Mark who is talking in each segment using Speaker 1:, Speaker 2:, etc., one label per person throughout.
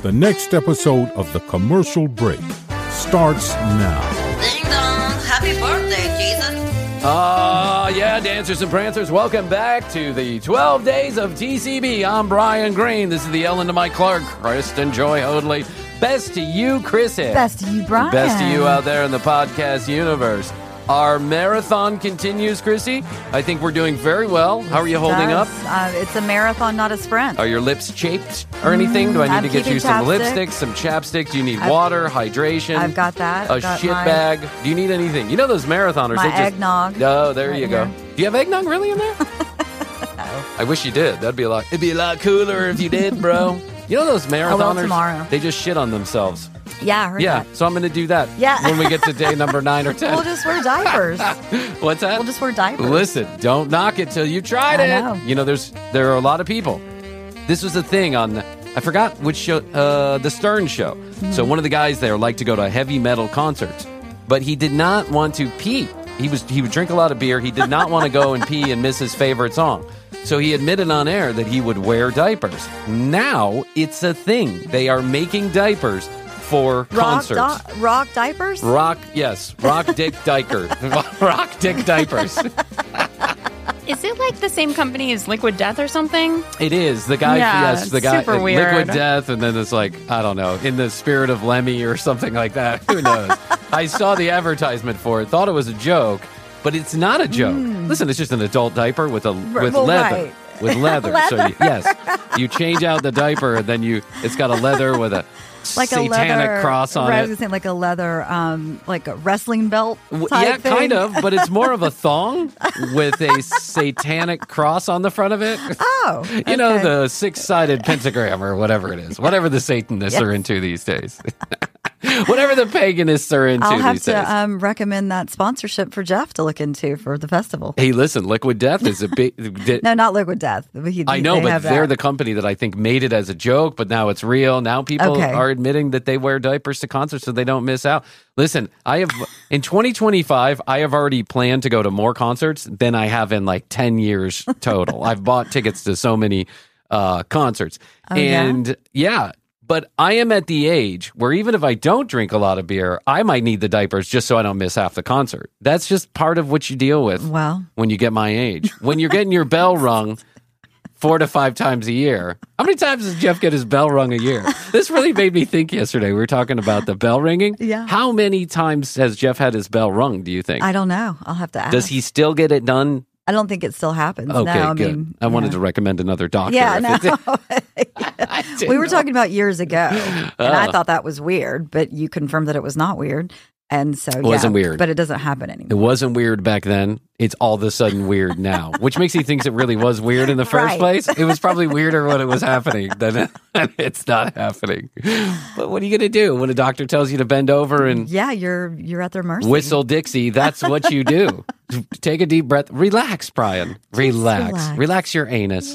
Speaker 1: The next episode of The Commercial Break starts now.
Speaker 2: Ding dong. Happy birthday, Jesus.
Speaker 3: Yeah, dancers and prancers, welcome back to the 12 Days of TCB. I'm Brian Green. This is the Ellen to Mike Clark, Kristen Joy Hoadley. Best to you, Chris Hill.
Speaker 4: Best to you, Brian.
Speaker 3: Best to you out there in the podcast universe. Our marathon continues, Chrissy. I think we're doing very well. How are you holding up?
Speaker 4: It's a marathon, not a sprint.
Speaker 3: Are your lips chaped or anything? Do I need to get you some lipsticks, some chapstick? Do you need water, hydration?
Speaker 4: I've got that.
Speaker 3: A shit bag? Do you need anything? You know those marathoners.
Speaker 4: My eggnog.
Speaker 3: Oh, there you go. Do you have eggnog really in there?
Speaker 4: No.
Speaker 3: I wish you did. It'd be a lot cooler if you did, bro. You know those marathoners?
Speaker 4: Tomorrow.
Speaker 3: They just shit on themselves.
Speaker 4: Yeah, I heard that.
Speaker 3: So I'm going to do that when we get to day number 9 or 10.
Speaker 4: We'll just wear diapers.
Speaker 3: What's that?
Speaker 4: We'll just wear diapers.
Speaker 3: Listen, don't knock it till you tried it.
Speaker 4: know.
Speaker 3: You know, there are a lot of people. This was a thing on, I forgot which show, the Stern Show. Mm-hmm. So one of the guys there liked to go to heavy metal concerts, but he did not want to pee. He would drink a lot of beer. He did not want to go and pee and miss his favorite song. So he admitted on air that he would wear diapers. Now it's a thing. They are making diapers for concerts.
Speaker 4: Rock diapers?
Speaker 3: Rock dick diaper. Rock dick diapers.
Speaker 5: Is it like the same company as Liquid Death or something?
Speaker 3: It is. The guy, the guy,
Speaker 5: super weird.
Speaker 3: Liquid Death, and then it's like, I don't know, in the spirit of Lemmy or something like that. Who knows? I saw the advertisement for it, thought it was a joke, but it's not a joke. Listen, it's just an adult diaper with leather.
Speaker 4: Right.
Speaker 3: With leather. So you change out the diaper, and then it's got a leather with a
Speaker 4: like
Speaker 3: satanic
Speaker 4: a leather
Speaker 3: cross on
Speaker 4: I
Speaker 3: it.
Speaker 4: was gonna say like a leather, like a wrestling belt type thing.
Speaker 3: Kind of, but it's more of a thong with a satanic cross on the front of it.
Speaker 4: Oh, okay.
Speaker 3: You know, the 6-sided pentagram or whatever it is. Whatever the Satanists are into these days. Whatever the paganists are into
Speaker 4: I'll have
Speaker 3: these days.
Speaker 4: to recommend that sponsorship for Jeff to look into for the festival.
Speaker 3: Hey, listen, Liquid Death is a big...
Speaker 4: No, not Liquid Death.
Speaker 3: I know, but they're the company that I think made it as a joke, but now it's real. Now people are admitting that they wear diapers to concerts so they don't miss out. Listen, in 2025, I have already planned to go to more concerts than I have in like 10 years total. I've bought tickets to so many concerts. But I am at the age where even if I don't drink a lot of beer, I might need the diapers just so I don't miss half the concert. That's just part of what you deal with when you get my age. When you're getting your bell rung 4 to 5 times a year. How many times does Jeff get his bell rung a year? This really made me think yesterday. We were talking about the bell ringing.
Speaker 4: Yeah.
Speaker 3: How many times has Jeff had his bell rung, do you think?
Speaker 4: I don't know. I'll have to ask.
Speaker 3: Does he still get it done?
Speaker 4: I don't think it still happens.
Speaker 3: Okay,
Speaker 4: no,
Speaker 3: good. I wanted to recommend another doctor.
Speaker 4: Yeah, no. We were talking about years ago, and I thought that was weird, but you confirmed that it was not weird. And so,
Speaker 3: it wasn't weird.
Speaker 4: But it doesn't happen anymore.
Speaker 3: It wasn't weird back then. It's all of a sudden weird now, which makes you think it really was weird in the first place. It was probably weirder when it was happening than it's not happening. But what are you going to do when a doctor tells you to bend over and
Speaker 4: you're at their mercy.
Speaker 3: Whistle Dixie? That's what you do. Take a deep breath. Relax, Brian. Relax your anus.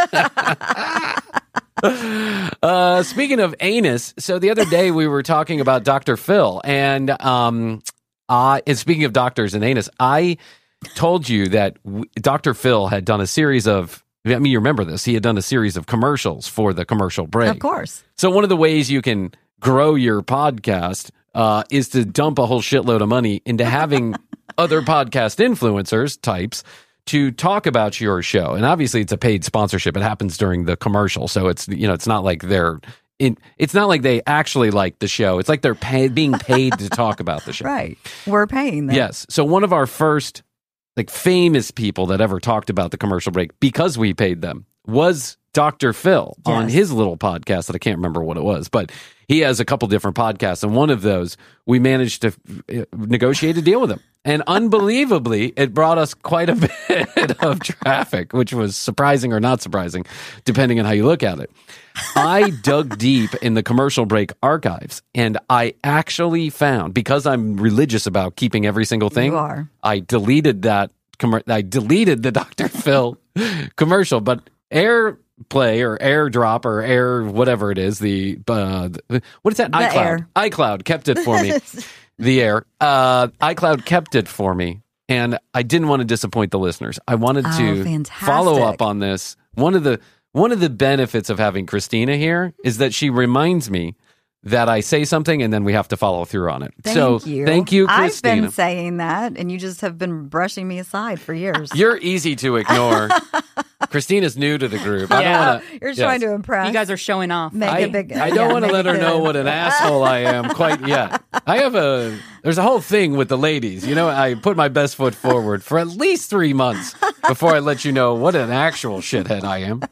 Speaker 3: Speaking of anus, so the other day we were talking about Dr. Phil, and speaking of doctors and anus, I told you that Dr. Phil had done a series of, I mean, you remember this, he had done a series of commercials for the commercial break.
Speaker 4: Of course.
Speaker 3: So one of the ways you can grow your podcast is to dump a whole shitload of money into having other podcast influencers types to talk about your show. And obviously it's a paid sponsorship. It happens during the commercial. So it's, it's not like it's not like they actually like the show. It's like they're being paid to talk about the show.
Speaker 4: Right. We're paying them.
Speaker 3: Yes. So one of our first famous people that ever talked about the commercial break because we paid them was Dr. Phil on his little podcast that I can't remember what it was, but he has a couple different podcasts. And one of those, we managed to negotiate a deal with him. And unbelievably, it brought us quite a bit of traffic, which was surprising or not surprising, depending on how you look at it. I dug deep in the commercial break archives, and I actually found, because I'm religious about keeping every single thing,
Speaker 4: you are.
Speaker 3: I deleted that. I deleted the Dr. Phil commercial, but AirPlay or AirDrop or Air whatever it is, what is that? iCloud.
Speaker 4: Air.
Speaker 3: iCloud kept it for me. The Air. iCloud kept it for me, and I didn't want to disappoint the listeners. I wanted to follow up on this. One of one of the benefits of having Christina here is that she reminds me that I say something and then we have to follow through on it.
Speaker 4: Thank you.
Speaker 3: Thank you, Christina.
Speaker 4: I've been saying that, and you just have been brushing me aside for years.
Speaker 3: You're easy to ignore. Christina's new to the group.
Speaker 5: Yeah.
Speaker 3: I don't want to.
Speaker 4: You're trying to impress.
Speaker 5: You guys are showing off.
Speaker 4: Make it big.
Speaker 3: I don't want to let her know what an asshole I am quite yet. There's a whole thing with the ladies. You know, I put my best foot forward for at least 3 months before I let you know what an actual shithead I am.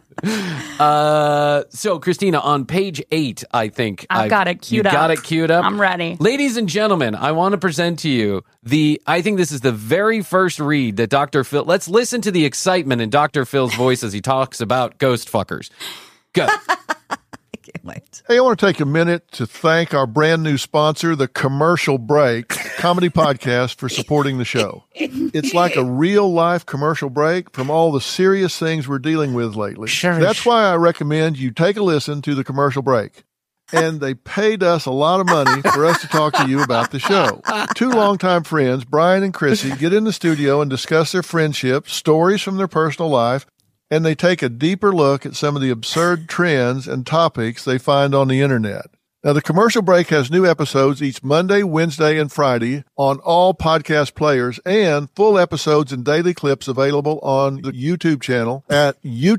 Speaker 3: So Christina, on page 8, I think
Speaker 5: I've got it queued up.
Speaker 3: Got it queued up.
Speaker 5: I'm ready.
Speaker 3: Ladies and gentlemen, I want to present to you I think this is the very first read that Dr. Phil. Let's listen to the excitement in Dr. Phil's voice as he talks about ghost fuckers. Go.
Speaker 4: Wait.
Speaker 6: Hey, I want to take a minute to thank our brand new sponsor, The Commercial Break Comedy Podcast, for supporting the show. It's like a real life commercial break from all the serious things we're dealing with lately.
Speaker 3: Sure.
Speaker 6: That's why I recommend you take a listen to The Commercial Break. And they paid us a lot of money for us to talk to you about the show. 2 longtime friends, Brian and Chrissy, get in the studio and discuss their friendship, stories from their personal life, and they take a deeper look at some of the absurd trends and topics they find on the internet. Now, The Commercial Break has new episodes each Monday, Wednesday, and Friday on all podcast players, and full episodes and daily clips available on the YouTube channel at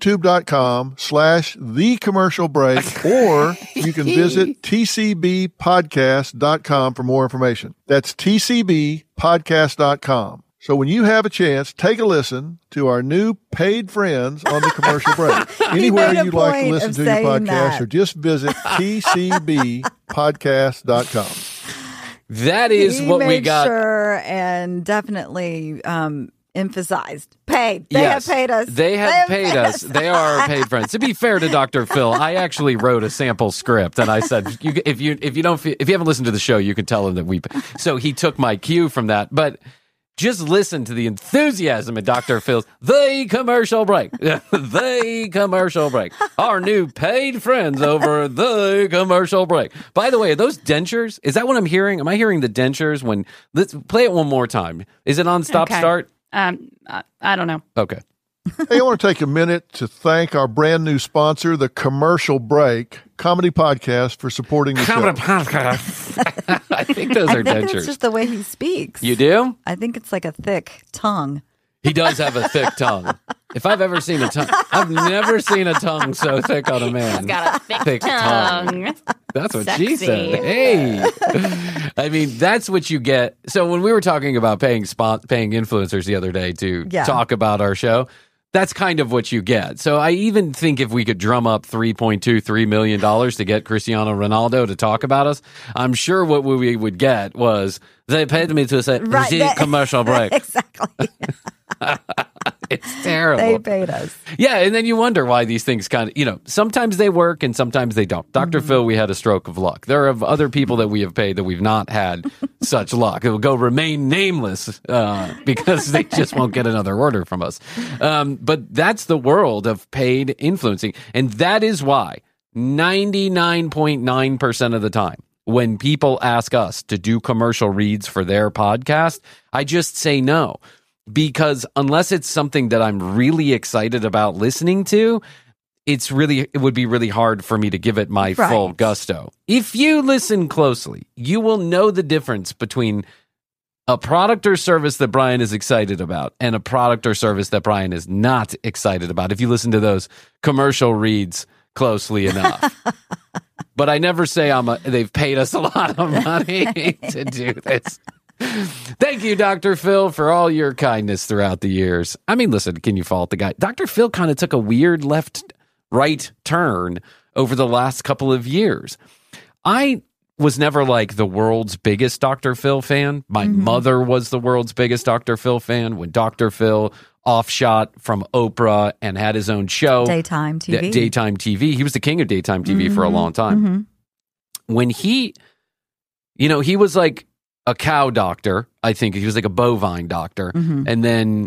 Speaker 6: youtube.com/thecommercialbreak, or you can visit tcbpodcast.com for more information. That's tcbpodcast.com. So when you have a chance, take a listen to our new paid friends on The Commercial Break. Anywhere you'd like to listen to your podcast, or just visit tcbpodcast.com.
Speaker 3: That is what we got.
Speaker 4: Sure, and definitely emphasized. Paid. They have paid us.
Speaker 3: They have paid us. They are our paid friends. To be fair to Dr. Phil, I actually wrote a sample script, and I said, if you haven't listened to the show, you can tell him that So he took my cue from that, but. Just listen to the enthusiasm at Dr. Phil's The Commercial Break. The Commercial Break. Our new paid friends over The Commercial Break. By the way, are those dentures? Is that what I'm hearing? Am I hearing the dentures when... Let's play it one more time. Is it on stop start?
Speaker 5: I don't know.
Speaker 3: Okay.
Speaker 6: Hey, I want to take a minute to thank our brand new sponsor, The Commercial Break Comedy Podcast, for supporting the show.
Speaker 3: Podcast. I think those are dentures.
Speaker 4: I think it's just the way he speaks.
Speaker 3: You do?
Speaker 4: I think it's like a thick tongue.
Speaker 3: He does have a thick tongue. If I've ever seen a tongue, I've never seen a tongue so thick on a man.
Speaker 5: He's got a thick tongue.
Speaker 3: That's what
Speaker 5: Sexy.
Speaker 3: she said. Hey. I mean, that's what you get. So when we were talking about paying influencers the other day to talk about our show, that's kind of what you get. So I even think if we could drum up $3 million to get Cristiano Ronaldo to talk about us, I'm sure what we would get was they paid me to say, commercial break.
Speaker 4: Exactly.
Speaker 3: It's terrible.
Speaker 4: They paid us.
Speaker 3: Yeah, and then you wonder why these things kind of, sometimes they work and sometimes they don't. Dr. Phil, we had a stroke of luck. There are other people that we have paid that we've not had such luck. It will remain nameless because they just won't get another order from us. But that's the world of paid influencing. And that is why 99.9% of the time, when people ask us to do commercial reads for their podcast, I just say no. Because unless it's something that I'm really excited about listening to, it would be really hard for me to give it my full gusto. If you listen closely, you will know the difference between a product or service that Brian is excited about and a product or service that Brian is not excited about, if you listen to those commercial reads closely enough. But I never say they've paid us a lot of money to do this. Thank you, Dr. Phil, for all your kindness throughout the years. I mean, listen, can you fault the guy? Dr. Phil kind of took a weird left-right turn over the last couple of years. I was never like the world's biggest Dr. Phil fan. My mother was the world's biggest Dr. Phil fan. When Dr. Phil offshot from Oprah and had his own show.
Speaker 4: Daytime TV.
Speaker 3: Daytime TV. He was the king of daytime TV for a long time. When he was like a cow doctor, I think. He was like a bovine doctor. And then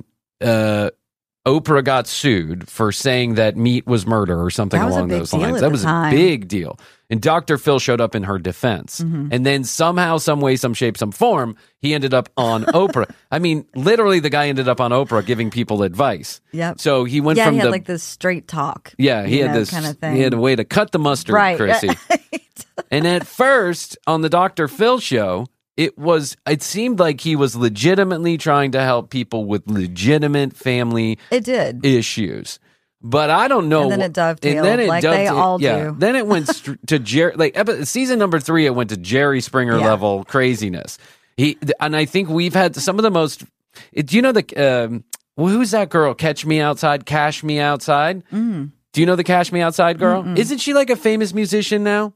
Speaker 3: Oprah got sued for saying that meat was murder or something along those lines. That was a big deal. And Dr. Phil showed up in her defense. And then somehow, some way, some shape, some form, he ended up on Oprah. I mean, literally, the guy ended up on Oprah giving people advice.
Speaker 4: Yep.
Speaker 3: So he went from
Speaker 4: he had
Speaker 3: the
Speaker 4: like this straight talk.
Speaker 3: yeah, he had this
Speaker 4: kind of thing.
Speaker 3: he had a way to cut the mustard,
Speaker 4: Right.
Speaker 3: Chrissy. And at first, on the Dr. Phil show, it seemed like he was legitimately trying to help people with legitimate family
Speaker 4: It did.
Speaker 3: issues. But I don't know.
Speaker 4: And then it dovetailed, like they all do.
Speaker 3: Then it went to Jerry. Like season number 3, it went to Jerry Springer
Speaker 4: Yeah.
Speaker 3: level craziness. And I think we've had some of the most. Do you know who's that girl? Cash Me Outside. Do you know the Cash Me Outside girl? Isn't she like a famous musician now?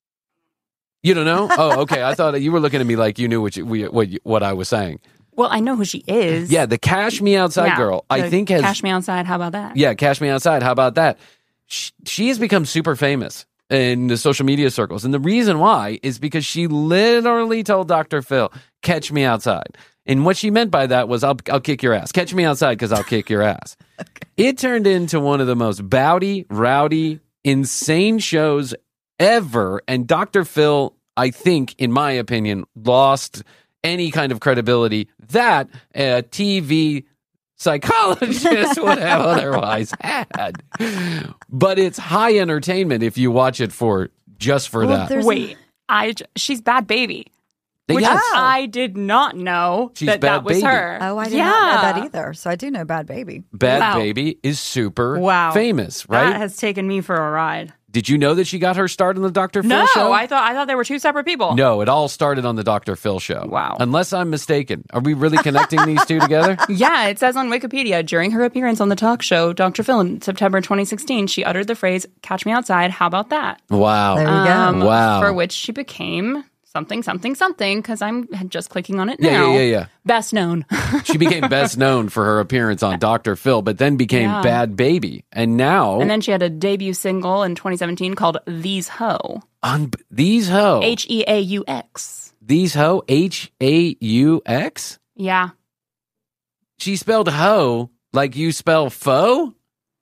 Speaker 3: You don't know? Oh, okay. I thought you were looking at me like you knew what I was saying.
Speaker 5: Well, I know who she is.
Speaker 3: Yeah, the Cash Me Outside girl. I think has
Speaker 5: Cash Me Outside. How about that?
Speaker 3: Yeah, Cash Me Outside. How about that? She has become super famous in the social media circles. And the reason why is because she literally told Dr. Phil, catch me outside. And what she meant by that was, I'll kick your ass. Catch me outside because I'll kick your ass. Okay. It turned into one of the most bowdy, rowdy, insane shows ever. And Dr. Phil, I think, in my opinion, lost any kind of credibility that a TV psychologist would have otherwise had. But it's high entertainment if you watch it just for that.
Speaker 5: Wait, she's Bad Baby. Which
Speaker 3: Yes.
Speaker 5: I did not know
Speaker 3: She's
Speaker 5: that
Speaker 3: Bad
Speaker 5: was
Speaker 3: Baby.
Speaker 5: her.
Speaker 4: Oh, I did not know that either. So I do know Bad Baby.
Speaker 3: Bad
Speaker 5: Wow.
Speaker 3: Baby is super
Speaker 5: Wow.
Speaker 3: famous, right?
Speaker 5: That has taken me for a ride.
Speaker 3: Did you know that she got her start on the Dr. Phil
Speaker 5: No,
Speaker 3: show?
Speaker 5: I thought they were two separate people.
Speaker 3: No, it all started on the Dr. Phil show.
Speaker 5: Wow.
Speaker 3: Unless I'm mistaken. Are we really connecting these two together?
Speaker 5: Yeah, it says on Wikipedia, during her appearance on the talk show Dr. Phil in September 2016, she uttered the phrase, catch me outside, how about that?
Speaker 3: Wow.
Speaker 4: There you go.
Speaker 3: Wow.
Speaker 5: For which she became something, because I'm just clicking on it now.
Speaker 3: Yeah.
Speaker 5: Best known.
Speaker 3: She became best known for her appearance on Dr. Phil, but then became
Speaker 5: Yeah.
Speaker 3: Bad Baby. And now...
Speaker 5: And then she had a debut single in 2017 called These Ho.
Speaker 3: These Ho.
Speaker 5: Heaux.
Speaker 3: These Ho? H-A-U-X?
Speaker 5: Yeah.
Speaker 3: She spelled ho like you spell foe?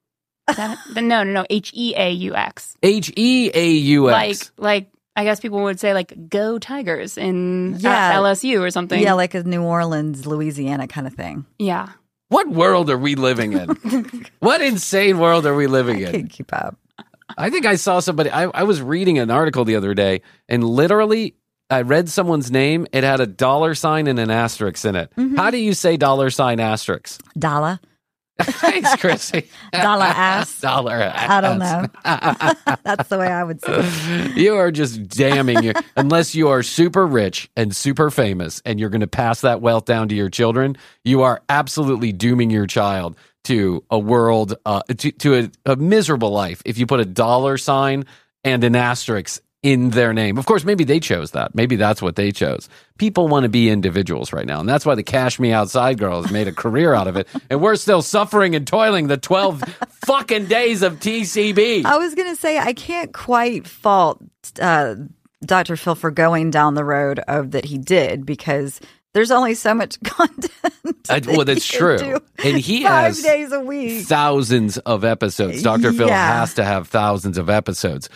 Speaker 5: No. Heaux.
Speaker 3: H-E-A-U-X.
Speaker 5: Like I guess people would say like go Tigers in
Speaker 4: Yeah.
Speaker 5: LSU or something.
Speaker 4: Yeah, like a New Orleans, Louisiana kind of thing.
Speaker 5: Yeah.
Speaker 3: What world are we living in? What insane world are we living in?
Speaker 4: Can't keep up.
Speaker 3: I think I saw somebody, I was reading an article the other day, and literally I read someone's name. It had a $sign and an asterisk in it. How do you say $sign asterisk?
Speaker 4: Dollar.
Speaker 3: Thanks, Chrissy.
Speaker 4: Dollar ass.
Speaker 3: Dollar ass.
Speaker 4: I don't know. That's the way I would say it.
Speaker 3: You are just damning your, unless you are super rich and super famous and you're going to pass that wealth down to your children, you are absolutely dooming your child to a world, to a miserable life if you put a $sign and an asterisk in their name. Of course, maybe they chose that. Maybe that's what they chose. People want to be individuals right now. And that's why the Cash Me Outside girl has made a career out of it. And we're still suffering and toiling the 12 fucking days of TCB.
Speaker 4: I was going to say, I can't quite fault Dr. Phil for going down the road of that he did, because there's only so much content.
Speaker 3: Well, that's true. And he
Speaker 4: 5
Speaker 3: has
Speaker 4: days a week.
Speaker 3: thousands of episodes. Dr. Phil
Speaker 4: Yeah.
Speaker 3: has to have thousands of episodes.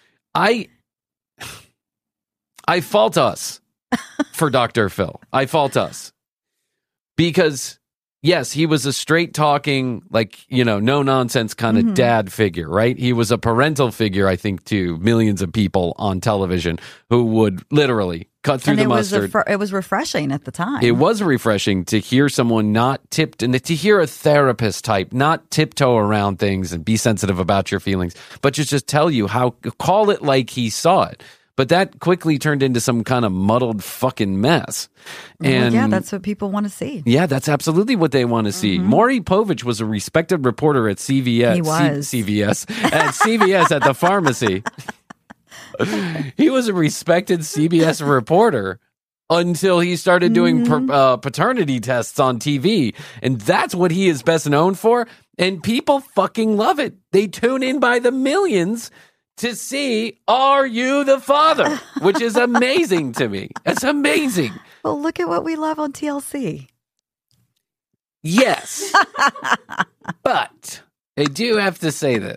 Speaker 3: I fault us for Dr. Phil. I fault us. Because, yes, he was a straight talking, like, no nonsense kind of dad figure, right? He was a parental figure, I think, to millions of people on television who would literally cut through
Speaker 4: And
Speaker 3: the
Speaker 4: it was
Speaker 3: mustard.
Speaker 4: it was refreshing at the time.
Speaker 3: It was refreshing to hear someone not tipped, and to hear a therapist type not tiptoe around things and be sensitive about your feelings, but just tell you call it like he saw it. But that quickly turned into some kind of muddled fucking mess. And
Speaker 4: yeah, that's what people want to see.
Speaker 3: yeah, that's absolutely what they want to see. Maury Povich was a respected reporter at CVS.
Speaker 4: He was.
Speaker 3: CVS. At CVS at the pharmacy. He was a respected CBS reporter until he started doing paternity tests on TV. And that's what he is best known for. And people fucking love it. They tune in by the millions to see, are you the father? Which is amazing to me. It's amazing.
Speaker 4: Well, look at what we love on TLC.
Speaker 3: Yes. But I do have to say this.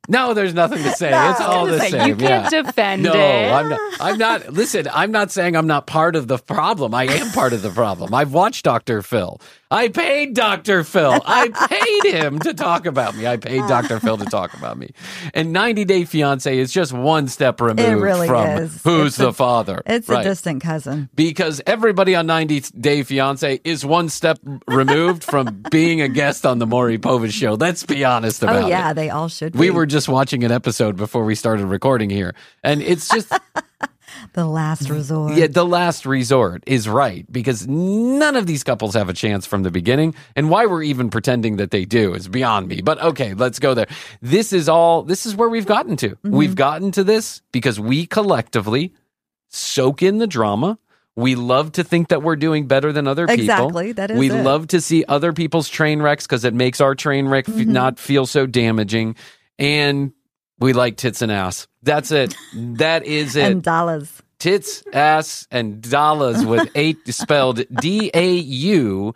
Speaker 3: No, there's nothing to say.
Speaker 4: No.
Speaker 3: It's all the same.
Speaker 5: You can't defend
Speaker 3: No,
Speaker 5: it.
Speaker 3: I'm not. Listen, I'm not saying I'm not part of the problem. I am part of the problem. I've watched Dr. Phil. I paid Dr. Phil. I paid him to talk about me. I paid Dr. Phil to talk about me. And 90 Day Fiancé is just one step removed
Speaker 4: really
Speaker 3: from
Speaker 4: is.
Speaker 3: who's
Speaker 4: It's
Speaker 3: the father.
Speaker 4: It's
Speaker 3: Right.
Speaker 4: a distant cousin.
Speaker 3: Because everybody on 90 Day Fiancé is one step removed from being a guest on the Maury Povich show. Let's be honest about it.
Speaker 4: Oh, yeah, they all should be.
Speaker 3: We were just watching an episode before we started recording here. And it's just,
Speaker 4: the last resort.
Speaker 3: yeah, the last resort is right. Because none of these couples have a chance from the beginning. And why we're even pretending that they do is beyond me. But okay, let's go there. This is where we've gotten to.
Speaker 4: Mm-hmm.
Speaker 3: We've gotten to this because we collectively soak in the drama. We love to think that we're doing better than other people.
Speaker 4: Exactly, that is
Speaker 3: We
Speaker 4: it.
Speaker 3: love to see other people's train wrecks because it makes our train wreck not feel so damaging. And we like tits and ass. That's it. That is it.
Speaker 4: And dollars.
Speaker 3: Tits, ass, and dollars with eight spelled DAU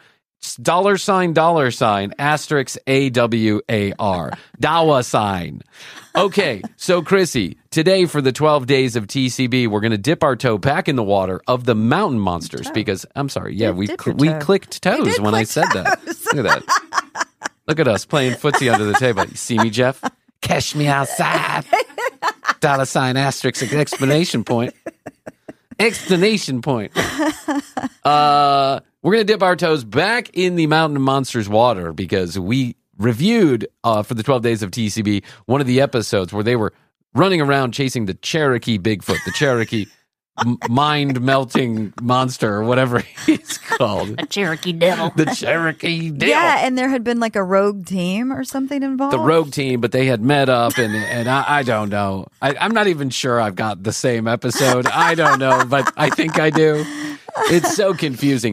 Speaker 3: $, asterisk AWAR. Dawa sign. Okay, so Chrissy, today for the 12 days of TCB, we're going to dip our toe back in the water of the mountain monsters because, I'm sorry, yeah, we
Speaker 4: dip your
Speaker 3: we
Speaker 4: toe.
Speaker 3: clicked toes when I said that. Look at that. Look at us playing footsie under the table. You see me, Jeff? Cash me outside. $, asterisk, exclamation point. Exclamation point. We're going to dip our toes back in the mountain monsters water because we reviewed for the 12 days of TCB one of the episodes where they were running around chasing the Cherokee Bigfoot, the Cherokee mind-melting monster or whatever he's called.
Speaker 5: A Cherokee devil.
Speaker 3: The Cherokee Devil.
Speaker 4: Yeah, and there had been like a rogue team or something involved.
Speaker 3: The rogue team, but they had met up, and I don't know. I'm not even sure I've got the same episode. I don't know, but I think I do. It's so confusing.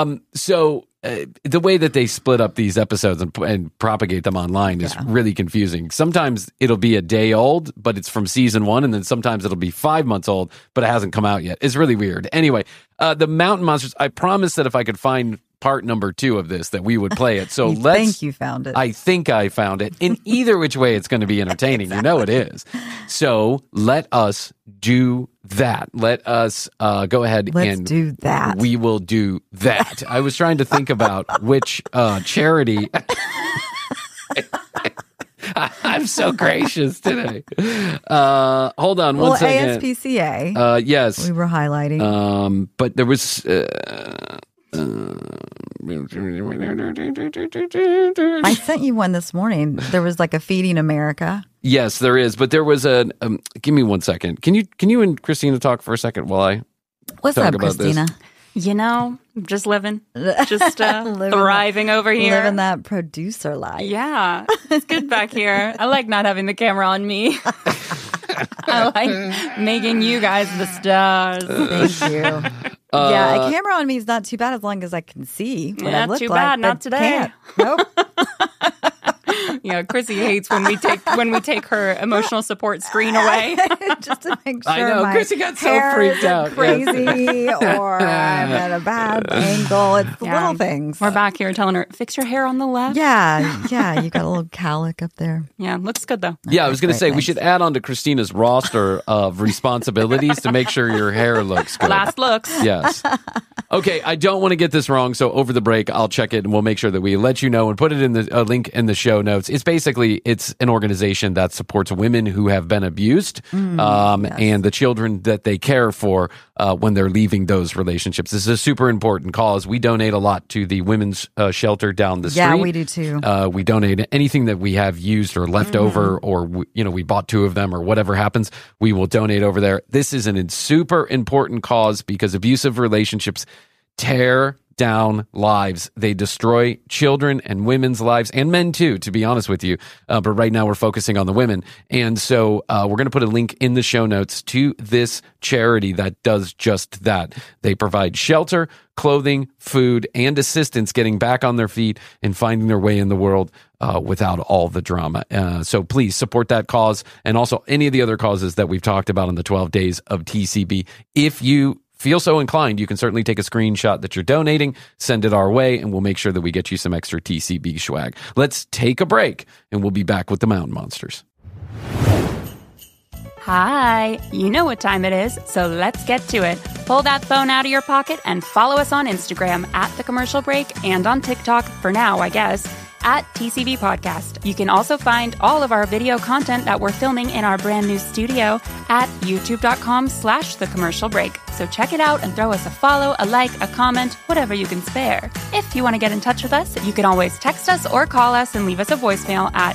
Speaker 3: The way that they split up these episodes and propagate them online is really confusing. Sometimes it'll be a day old, but it's from season 1, and then sometimes it'll be 5 months old, but it hasn't come out yet. It's really weird. Anyway, the Mountain Monsters, I promised that if I could find part number 2 of this, that we would play it. So
Speaker 4: You
Speaker 3: let's.
Speaker 4: think you found it.
Speaker 3: I think I found it. In either which way, it's going to be entertaining. You know it is. So let us do that. Let us go ahead
Speaker 4: Let's
Speaker 3: and
Speaker 4: do that.
Speaker 3: We will do that. I was trying to think about which charity. I'm so gracious today. Hold on one second.
Speaker 4: ASPCA.
Speaker 3: Yes.
Speaker 4: We were highlighting.
Speaker 3: But there was.
Speaker 4: I sent you one this morning. There was like a Feeding America.
Speaker 3: Yes, there is. But there was a. Give me 1 second. Can you and Christina talk for a second while I
Speaker 4: What's
Speaker 3: talk
Speaker 4: up,
Speaker 3: about this?
Speaker 4: Christina?
Speaker 5: You know, just living, just thriving over here.
Speaker 4: Living that producer life.
Speaker 5: Yeah, it's good back here. I like not having the camera on me. I like making you guys the stars.
Speaker 4: Thank you. Yeah, a camera on me is not too bad as long as I can see what I
Speaker 5: Not
Speaker 4: look
Speaker 5: too
Speaker 4: like.
Speaker 5: bad, not
Speaker 4: but
Speaker 5: today.
Speaker 4: can't. Nope.
Speaker 5: Yeah, Chrissy hates when we take her emotional support screen away.
Speaker 4: Just to make sure
Speaker 3: I know,
Speaker 4: my
Speaker 3: Chrissy got so
Speaker 4: hair
Speaker 3: freaked
Speaker 4: isn't
Speaker 3: out.
Speaker 4: crazy or I'm at a bad angle. It's the
Speaker 5: Yeah.
Speaker 4: little things.
Speaker 5: We're back here telling her, fix your hair on the left.
Speaker 4: Yeah, you got a little cowlick up there.
Speaker 5: Yeah, looks good though.
Speaker 3: Yeah, I was going to
Speaker 4: Great,
Speaker 3: say we
Speaker 4: thanks.
Speaker 3: should add on to Christina's roster of responsibilities to make sure your hair looks good.
Speaker 5: Last looks.
Speaker 3: Yes. Okay, I don't want to get this wrong, so over the break, I'll check it and we'll make sure that we let you know and put it in the link in the show notes. It's an organization that supports women who have been abused and the children that they care for when they're leaving those relationships. This is a super important cause. We donate a lot to the women's shelter down the street.
Speaker 4: Yeah, we do too.
Speaker 3: We donate anything that we have used or left over, or we bought 2 of them, or whatever happens, we will donate over there. This is a super important cause because abusive relationships tear down lives. They destroy children and women's lives, and men too, to be honest with you. But right now we're focusing on the women. And so we're going to put a link in the show notes to this charity that does just that. They provide shelter, clothing, food, and assistance getting back on their feet and finding their way in the world without all the drama. So please support that cause and also any of the other causes that we've talked about in the 12 days of TCB. If you feel so inclined, you can certainly take a screenshot that you're donating, send it our way, and we'll make sure that we get you some extra TCB swag. Let's take a break, and we'll be back with the Mountain Monsters.
Speaker 5: Hi, you know what time it is, so let's get to it. Pull that phone out of your pocket and follow us on Instagram at The Commercial Break and on TikTok, for now, I guess, at TCB Podcast. You can also find all of our video content that we're filming in our brand new studio at youtube.com/The Commercial Break. So check it out and throw us a follow, a like, a comment, whatever you can spare. If you want to get in touch with us, you can always text us or call us and leave us a voicemail at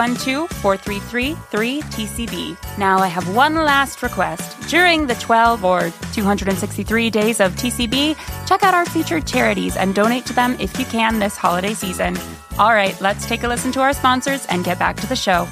Speaker 5: 212-433-3TCB. Now I have one last request. During the 12 or 263 days of TCB, check out our featured charities and donate to them if you can this holiday season. All right, let's take a listen to our sponsors and get back to the show.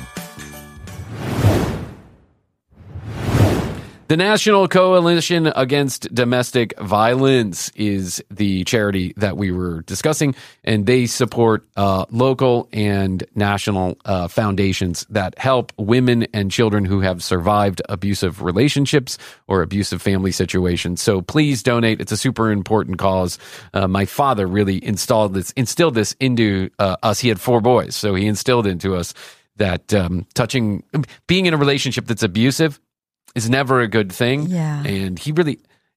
Speaker 3: The National Coalition Against Domestic Violence is the charity that we were discussing, and they support local and national foundations that help women and children who have survived abusive relationships or abusive family situations. So please donate. It's a super important cause. My father really instilled this into us. He had 4 boys, so he instilled into us that being in a relationship that's abusive is never a good thing.
Speaker 4: Yeah.
Speaker 3: And he really,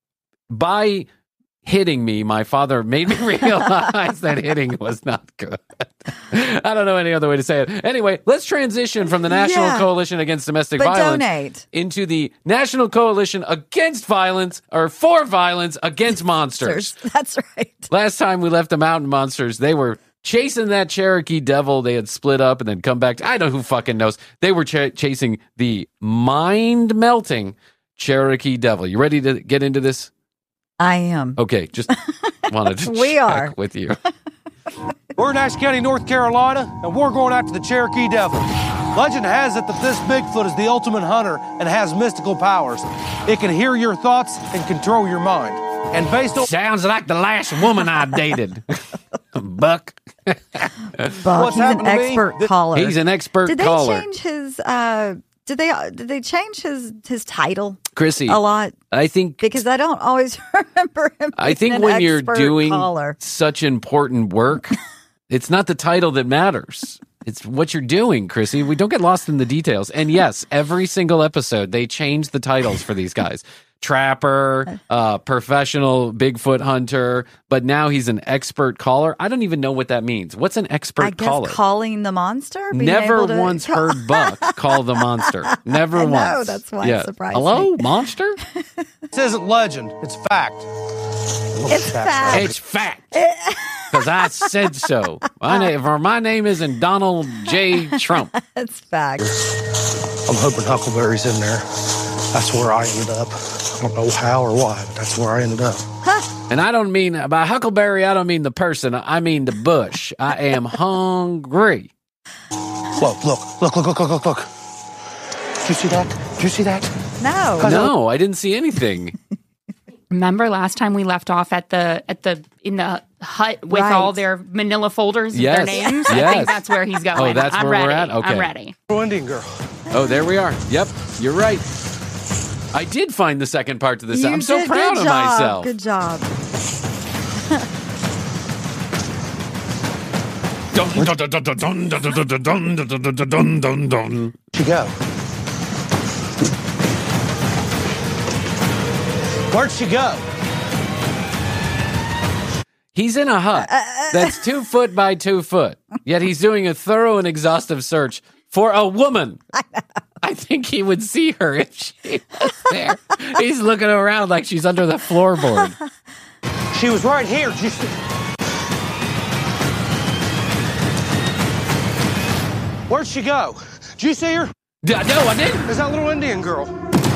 Speaker 3: by hitting me, my father made me realize that hitting was not good. I don't know any other way to say it. Anyway, let's transition from the National Coalition Against Domestic Violence
Speaker 4: donate
Speaker 3: into the National Coalition Against Violence, or for Violence Against Monsters.
Speaker 4: That's right.
Speaker 3: Last time we left the Mountain Monsters, they were chasing that Cherokee Devil. They had split up and then come back. I don't know, who fucking knows. They were chasing the mind-melting Cherokee Devil. You ready to get into this?
Speaker 4: I am.
Speaker 3: Okay, just wanted to
Speaker 4: We
Speaker 3: check
Speaker 4: are.
Speaker 3: with you.
Speaker 7: We're in Ashe County, North Carolina, and we're going after the Cherokee Devil. Legend has it that this Bigfoot is the ultimate hunter and has mystical powers. It can hear your thoughts and control your mind. And based on...
Speaker 3: Sounds like the last woman I dated. Buck.
Speaker 4: Buck,
Speaker 7: What's
Speaker 4: he's an
Speaker 7: happened to me?
Speaker 4: expert caller.
Speaker 3: He's an expert
Speaker 4: Did they
Speaker 3: caller.
Speaker 4: change his? Did they change his title
Speaker 3: Chrissy,
Speaker 4: a lot?
Speaker 3: I think
Speaker 4: Because I don't always remember him.
Speaker 3: I
Speaker 4: being
Speaker 3: think
Speaker 4: an
Speaker 3: when you're
Speaker 4: expert
Speaker 3: doing
Speaker 4: caller.
Speaker 3: such important work, it's not the title that matters. It's what you're doing, Chrissy. We don't get lost in the details. And yes, every single episode, they change the titles for these guys. Trapper, professional Bigfoot hunter, but now he's an expert caller. I don't even know what that means. What's an expert
Speaker 4: I guess
Speaker 3: caller?
Speaker 4: calling the monster. Being
Speaker 3: Never
Speaker 4: able to
Speaker 3: once heard Buck call the monster. Never
Speaker 4: I
Speaker 3: once.
Speaker 4: know, that's why it surprised
Speaker 3: Hello,
Speaker 4: me.
Speaker 3: monster?
Speaker 7: This isn't legend, it's fact.
Speaker 4: It's fact.
Speaker 3: It's fact. Because I said so. My name isn't Donald J. Trump.
Speaker 4: It's fact.
Speaker 8: I'm hoping Huckleberry's in there. That's where I ended up. I don't know how or why, but that's where I ended up.
Speaker 3: And I don't mean, by Huckleberry, I don't mean the person. I mean the bush. I am hungry.
Speaker 8: Look. Did you see that? Did you see that?
Speaker 4: No.
Speaker 3: No, I didn't see anything.
Speaker 5: Remember last time we left off in the hut with
Speaker 4: Right.
Speaker 5: all their manila folders with
Speaker 3: Yes.
Speaker 5: their names? I
Speaker 3: Yes.
Speaker 5: think that's where he's going.
Speaker 3: Oh, that's
Speaker 5: I'm
Speaker 3: where
Speaker 5: ready.
Speaker 3: we're at? Okay.
Speaker 5: I'm ready.
Speaker 7: Indian girl.
Speaker 3: Oh, there we are. Yep, you're right. I did find the second part to this.
Speaker 4: You
Speaker 3: I'm so
Speaker 4: did.
Speaker 3: proud
Speaker 4: Good
Speaker 3: of
Speaker 4: job.
Speaker 3: myself.
Speaker 4: Good job.
Speaker 8: Where'd she go?
Speaker 7: Where'd she go?
Speaker 3: He's in a hut that's 2 foot by 2 foot, yet he's doing a thorough and exhaustive search for a woman. I think he would see her if she was there. He's looking around like she's under the floorboard.
Speaker 7: She was right here. Did you see? Where'd she go? Did you see her?
Speaker 3: No, I didn't.
Speaker 7: There's that little Indian girl.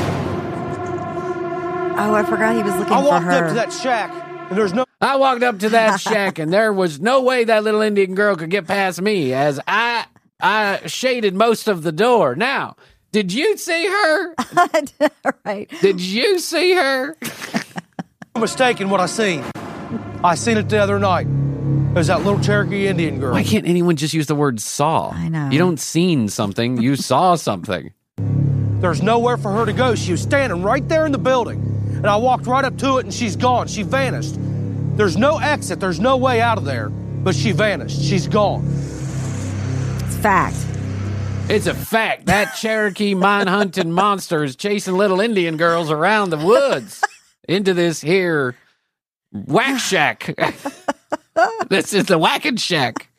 Speaker 4: Oh, I forgot he was looking
Speaker 7: I
Speaker 4: for
Speaker 7: walked
Speaker 4: her.
Speaker 7: up to that shack, and there's no...
Speaker 3: I walked up to that shack, and there was no way that little Indian girl could get past me, as I shaded most of the door. Now, did you see her?
Speaker 4: Right.
Speaker 3: Did you see her?
Speaker 7: mistake in what I seen. I seen it the other night. There's that little Cherokee Indian girl.
Speaker 3: Why can't anyone just use the word saw?
Speaker 4: I know.
Speaker 3: You don't seen something, you saw something.
Speaker 7: There's nowhere for her to go. She was standing right there in the building. And I walked right up to it and she's gone. She vanished. There's no exit. There's no way out of there. But she vanished. She's gone.
Speaker 4: It's fact.
Speaker 3: It's a fact. That Cherokee mine-hunting monster is chasing little Indian girls around the woods into this here whack shack. This is the whacking shack.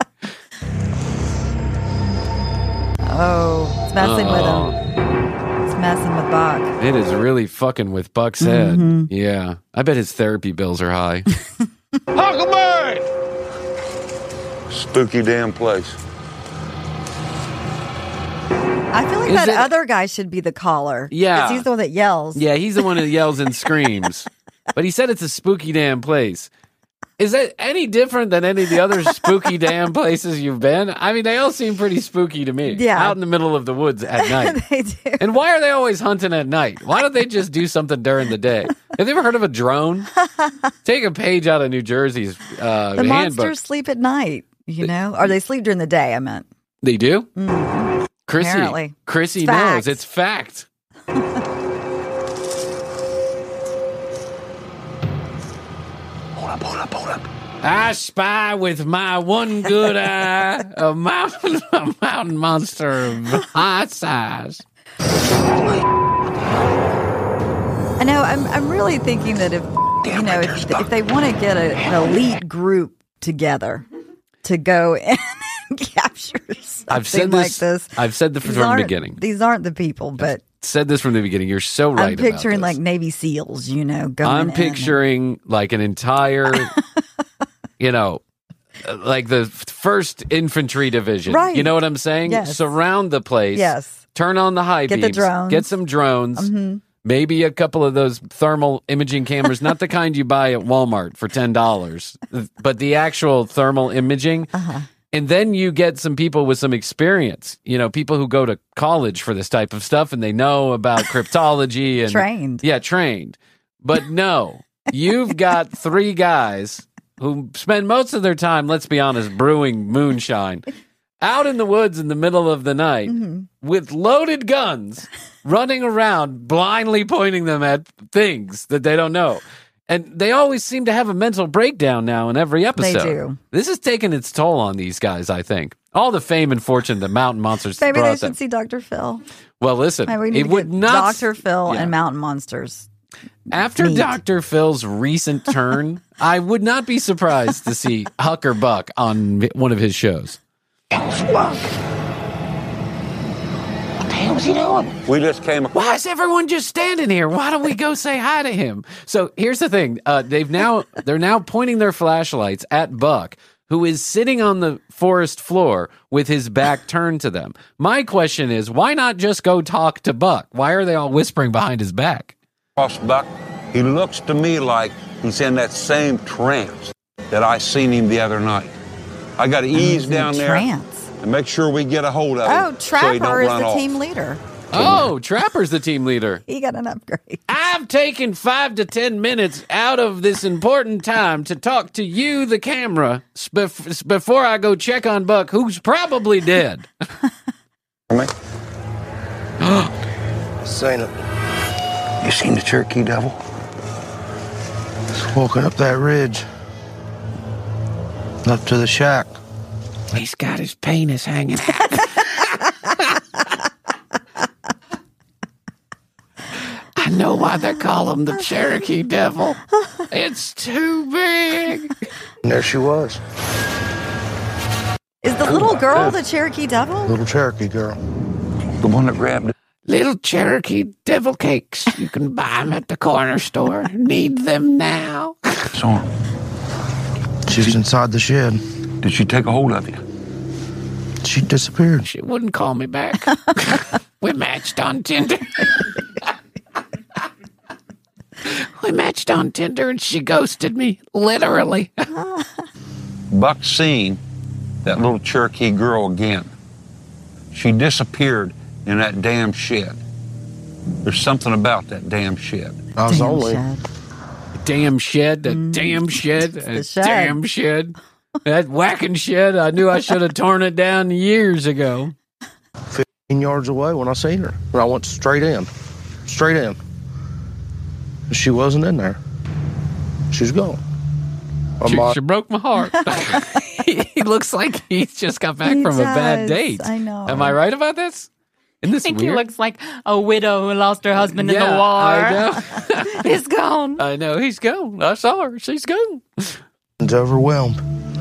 Speaker 4: Oh, it's messing with him. It's messing with Buck.
Speaker 3: It is really fucking with Buck's head. Yeah. I bet his therapy bills are high.
Speaker 9: Huckleberry! Spooky damn place.
Speaker 4: I feel like that other guy should be the caller.
Speaker 3: Yeah.
Speaker 4: Because he's the one that yells.
Speaker 3: Yeah, he's the one that yells and screams. But he said it's a spooky damn place. Is that any different than any of the other spooky damn places you've been? I mean, they all seem pretty spooky to me.
Speaker 4: Yeah.
Speaker 3: Out in the middle of the woods at night.
Speaker 4: They do.
Speaker 3: And why are they always hunting at night? Why don't they just do something during the day? Have you ever heard of a drone? Take a page out of New Jersey's
Speaker 4: The
Speaker 3: handbook.
Speaker 4: monsters sleep at night, you know? Or they sleep during the day, I meant.
Speaker 3: They do? Chrissy,
Speaker 4: Apparently.
Speaker 3: Chrissy
Speaker 4: It's
Speaker 3: knows.
Speaker 4: fact.
Speaker 3: It's fact.
Speaker 9: Hold up.
Speaker 3: I spy with my one good eye a mountain monster of high size.
Speaker 4: I know. I'm really thinking that if if they want to get an elite group together to go and capture something like this,
Speaker 3: I've said this from the beginning.
Speaker 4: These aren't the people, but
Speaker 3: Said this from the beginning. You're so right.
Speaker 4: I'm picturing
Speaker 3: about this.
Speaker 4: like Navy SEALs, you know. Going
Speaker 3: I'm
Speaker 4: in
Speaker 3: picturing like an entire, like the First Infantry Division.
Speaker 4: Right.
Speaker 3: You know what I'm saying?
Speaker 4: Yes.
Speaker 3: Surround the place.
Speaker 4: Yes.
Speaker 3: Turn on the high
Speaker 4: Get the
Speaker 3: beams.
Speaker 4: drones.
Speaker 3: Get some drones. Maybe a couple of those thermal imaging cameras, not the kind you buy at Walmart for $10, but the actual thermal imaging. And then you get some people with some experience, people who go to college for this type of stuff and they know about cryptology and
Speaker 4: Trained.
Speaker 3: Yeah, trained. But no, you've got three guys who spend most of their time, let's be honest, brewing moonshine out in the woods in the middle of the night with loaded guns running around, blindly pointing them at things that they don't know. And they always seem to have a mental breakdown now in every episode.
Speaker 4: They do.
Speaker 3: This is taking its toll on these guys, I think. All the fame and fortune that Mountain Monsters
Speaker 4: Maybe they
Speaker 3: brought
Speaker 4: should
Speaker 3: them.
Speaker 4: see Dr. Phil.
Speaker 3: Well, listen,
Speaker 4: Maybe we need
Speaker 3: it
Speaker 4: to
Speaker 3: would
Speaker 4: get
Speaker 3: not...
Speaker 4: Dr. Phil
Speaker 3: Yeah.
Speaker 4: and Mountain Monsters.
Speaker 3: After
Speaker 4: meet.
Speaker 3: Dr. Phil's recent turn, I would not be surprised to see Huck or Buck on one of his shows.
Speaker 9: We just came across.
Speaker 3: Why is everyone just standing here? Why don't we go say hi to him? So here's the thing: they're now pointing their flashlights at Buck, who is sitting on the forest floor with his back turned to them. My question is, why not just go talk to Buck? Why are they all whispering behind his back?
Speaker 9: Buck. He looks to me like he's in that same trance that I seen him the other night. I got to ease down there
Speaker 4: Trance.
Speaker 9: and make sure we get a hold of
Speaker 4: Oh,
Speaker 9: him so he don't
Speaker 4: Trapper is
Speaker 9: run
Speaker 4: the
Speaker 9: off.
Speaker 4: team leader.
Speaker 3: Oh, Trapper's the team leader.
Speaker 4: He got an upgrade.
Speaker 3: I've taken 5 to 10 minutes out of this important time to talk to you, the camera, before I go check on Buck, who's probably dead.
Speaker 8: Seen it.
Speaker 9: You seen the Cherokee Devil?
Speaker 8: Just walking up that ridge. Up to the shack.
Speaker 3: He's got his penis hanging out. I know why they call him the Cherokee Devil. It's too big.
Speaker 8: And there she was.
Speaker 4: Is the little girl the Cherokee Devil?
Speaker 8: Little Cherokee girl.
Speaker 9: The one that grabbed it.
Speaker 3: Little Cherokee Devil cakes. You can buy them at the corner store. Need them now.
Speaker 9: Saw him.
Speaker 8: She's inside the shed.
Speaker 9: Did she take a hold of you?
Speaker 8: She disappeared.
Speaker 3: She wouldn't call me back. We matched on Tinder. We matched on Tinder and she ghosted me, literally.
Speaker 9: Buck seen that little Cherokee girl again. She disappeared in that damn shed. There's something about that damn shed.
Speaker 8: I was
Speaker 4: Damn
Speaker 8: only.
Speaker 4: shed.
Speaker 3: Damn shed, a damn shed, a
Speaker 4: the shed.
Speaker 3: damn shed. That whacking shed, I knew I should have torn it down years ago.
Speaker 8: 15 yards away when I seen her. And I went straight in. Straight in. She wasn't in there. She was gone.
Speaker 3: She broke my heart. He looks like he's just got back from a bad date.
Speaker 4: I know.
Speaker 3: Am I right about this? Isn't this
Speaker 5: I think
Speaker 3: weird?
Speaker 5: he looks like a widow who lost her husband in the war.
Speaker 3: I know.
Speaker 5: He's gone.
Speaker 3: I know. He's gone. I saw her. She's gone.
Speaker 8: It's overwhelmed.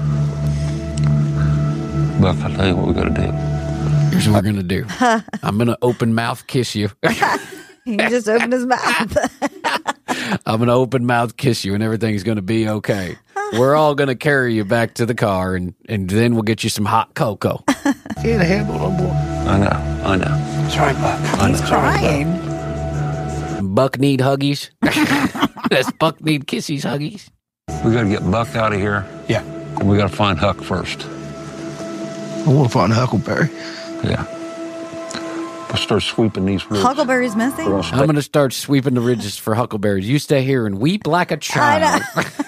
Speaker 9: Buck, I'll tell you what we got to do.
Speaker 3: Here's what we're going to do. I'm going to open mouth kiss you.
Speaker 4: He just opened his mouth.
Speaker 3: I'm going to open mouth kiss you and everything's going to be okay. We're all going to carry you back to the car and then we'll get you some hot cocoa.
Speaker 8: Can't handle no more.
Speaker 9: I know.
Speaker 8: Sorry, Buck.
Speaker 4: He's crying.
Speaker 3: Buck need huggies. That's Buck need kissies, huggies.
Speaker 9: We got to get Buck out of here.
Speaker 8: Yeah.
Speaker 9: And we got to find Huck first.
Speaker 8: I want to find Huckleberry.
Speaker 9: Yeah. We'll start sweeping these woods.
Speaker 4: Huckleberry's missing?
Speaker 3: I'm going to start sweeping the ridges for huckleberries. You stay here and weep like a child.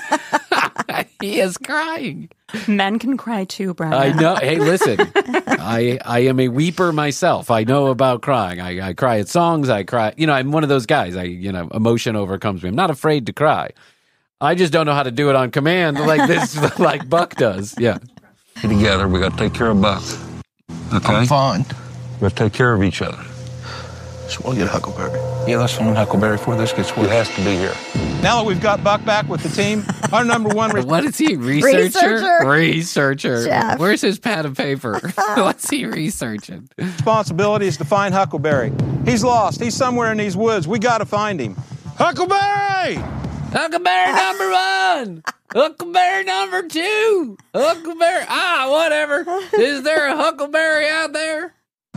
Speaker 3: He is crying.
Speaker 5: Men can cry too, Brian.
Speaker 3: I know. Hey, listen. I am a weeper myself. I know about crying. I cry at songs. I cry. I'm one of those guys. Emotion overcomes me. I'm not afraid to cry. I just don't know how to do it on command like this, like Buck does. Yeah.
Speaker 9: Get together. We got to take care of Buck. Okay?
Speaker 8: I'm fine.
Speaker 9: We got to take care of each other.
Speaker 8: Just want to get Huckleberry. Yeah, let's find Huckleberry before this gets worse.
Speaker 9: He has to be here.
Speaker 10: Now that we've got Buck back with the team, our number one
Speaker 3: What is he? Researcher?
Speaker 4: Chef.
Speaker 3: Where's his pad of paper? What's he researching?
Speaker 10: responsibility is to find Huckleberry. He's lost. He's somewhere in these woods. We got to find him. Huckleberry!
Speaker 3: Huckleberry number 1! Huckleberry number 2! Huckleberry... whatever. Is there a Huckleberry out there?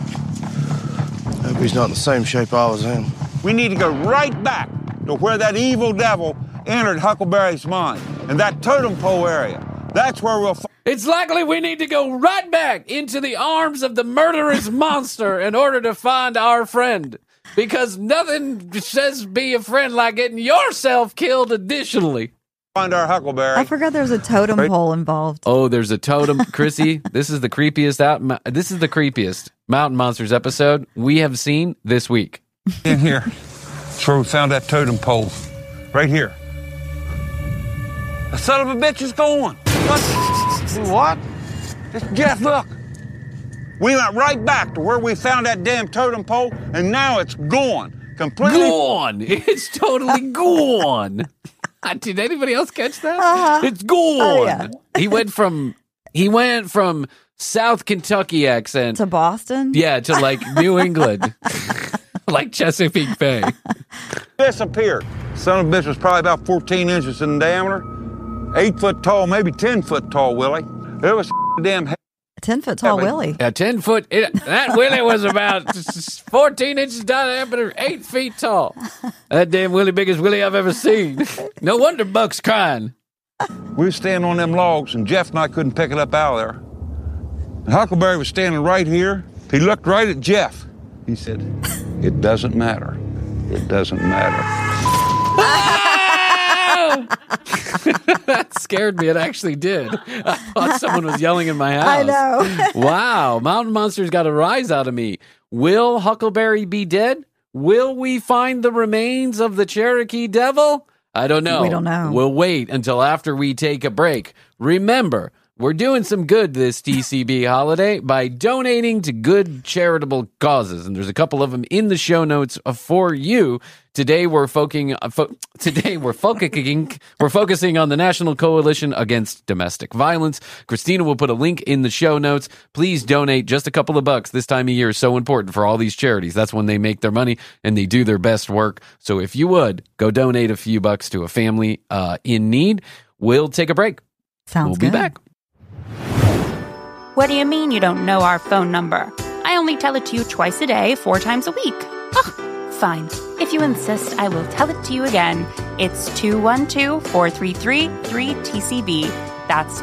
Speaker 8: Hope he's not in the same shape I was in.
Speaker 9: We need to go right back to where that evil devil entered Huckleberry's mind, and that totem pole area. That's where we'll...
Speaker 3: It's likely we need to go right back into the arms of the murderous monster in order to find our friend. Because nothing says be a friend like getting yourself killed additionally.
Speaker 9: Find our Huckleberry.
Speaker 4: I forgot there was a totem pole involved.
Speaker 3: Oh, there's a totem. Chrissy, this is the creepiest Mountain Monsters episode we have seen this week.
Speaker 9: In here. That's where we found that totem pole. Right here. The son of a bitch is gone.
Speaker 8: What?
Speaker 9: Jeff, look. We went right back to where we found that damn totem pole, and now it's gone. Completely
Speaker 3: gone. It's totally gone. Did anybody else catch that? It's gone.
Speaker 4: Oh, yeah.
Speaker 3: He went from South Kentucky accent
Speaker 4: to Boston.
Speaker 3: Yeah, to like New England, like Chesapeake Bay.
Speaker 9: Disappeared. Son of a bitch was probably about 14 inches in diameter, 8 foot tall, maybe 10 foot tall. Willie, it was damn.
Speaker 4: 10-foot tall Willie.
Speaker 3: Yeah, 10 foot. That Willie was about 14 inches diameter, 8 feet tall. That damn Willie, biggest Willie I've ever seen. No wonder Buck's crying.
Speaker 9: We were standing on them logs, and Jeff and I couldn't pick it up out of there. And Huckleberry was standing right here. He looked right at Jeff. He said, "It doesn't matter. It doesn't matter."
Speaker 3: That scared me. It actually did. I thought someone was yelling in my house.
Speaker 4: I know.
Speaker 3: Wow. Mountain Monsters got a rise out of me. Will Huckleberry be dead? Will we find the remains of the Cherokee Devil? I don't know.
Speaker 4: We don't know.
Speaker 3: We'll wait until after we take a break. Remember, we're doing some good this TCB holiday by donating to good charitable causes, and there's a couple of them in the show notes for you. Today we're focusing on the National Coalition Against Domestic Violence. Christina will put a link in the show notes. Please donate just a couple of bucks. This time of year is so important for all these charities. That's when they make their money and they do their best work. So if you would, go donate a few bucks to a family in need. We'll take a break.
Speaker 4: Sounds
Speaker 3: We'll
Speaker 4: good.
Speaker 3: be back.
Speaker 5: What do you mean you don't know our phone number? I only tell it to you twice a day, 4 times a week. Oh, fine. If you insist, I will tell it to you again. It's 212-433-3TCB. That's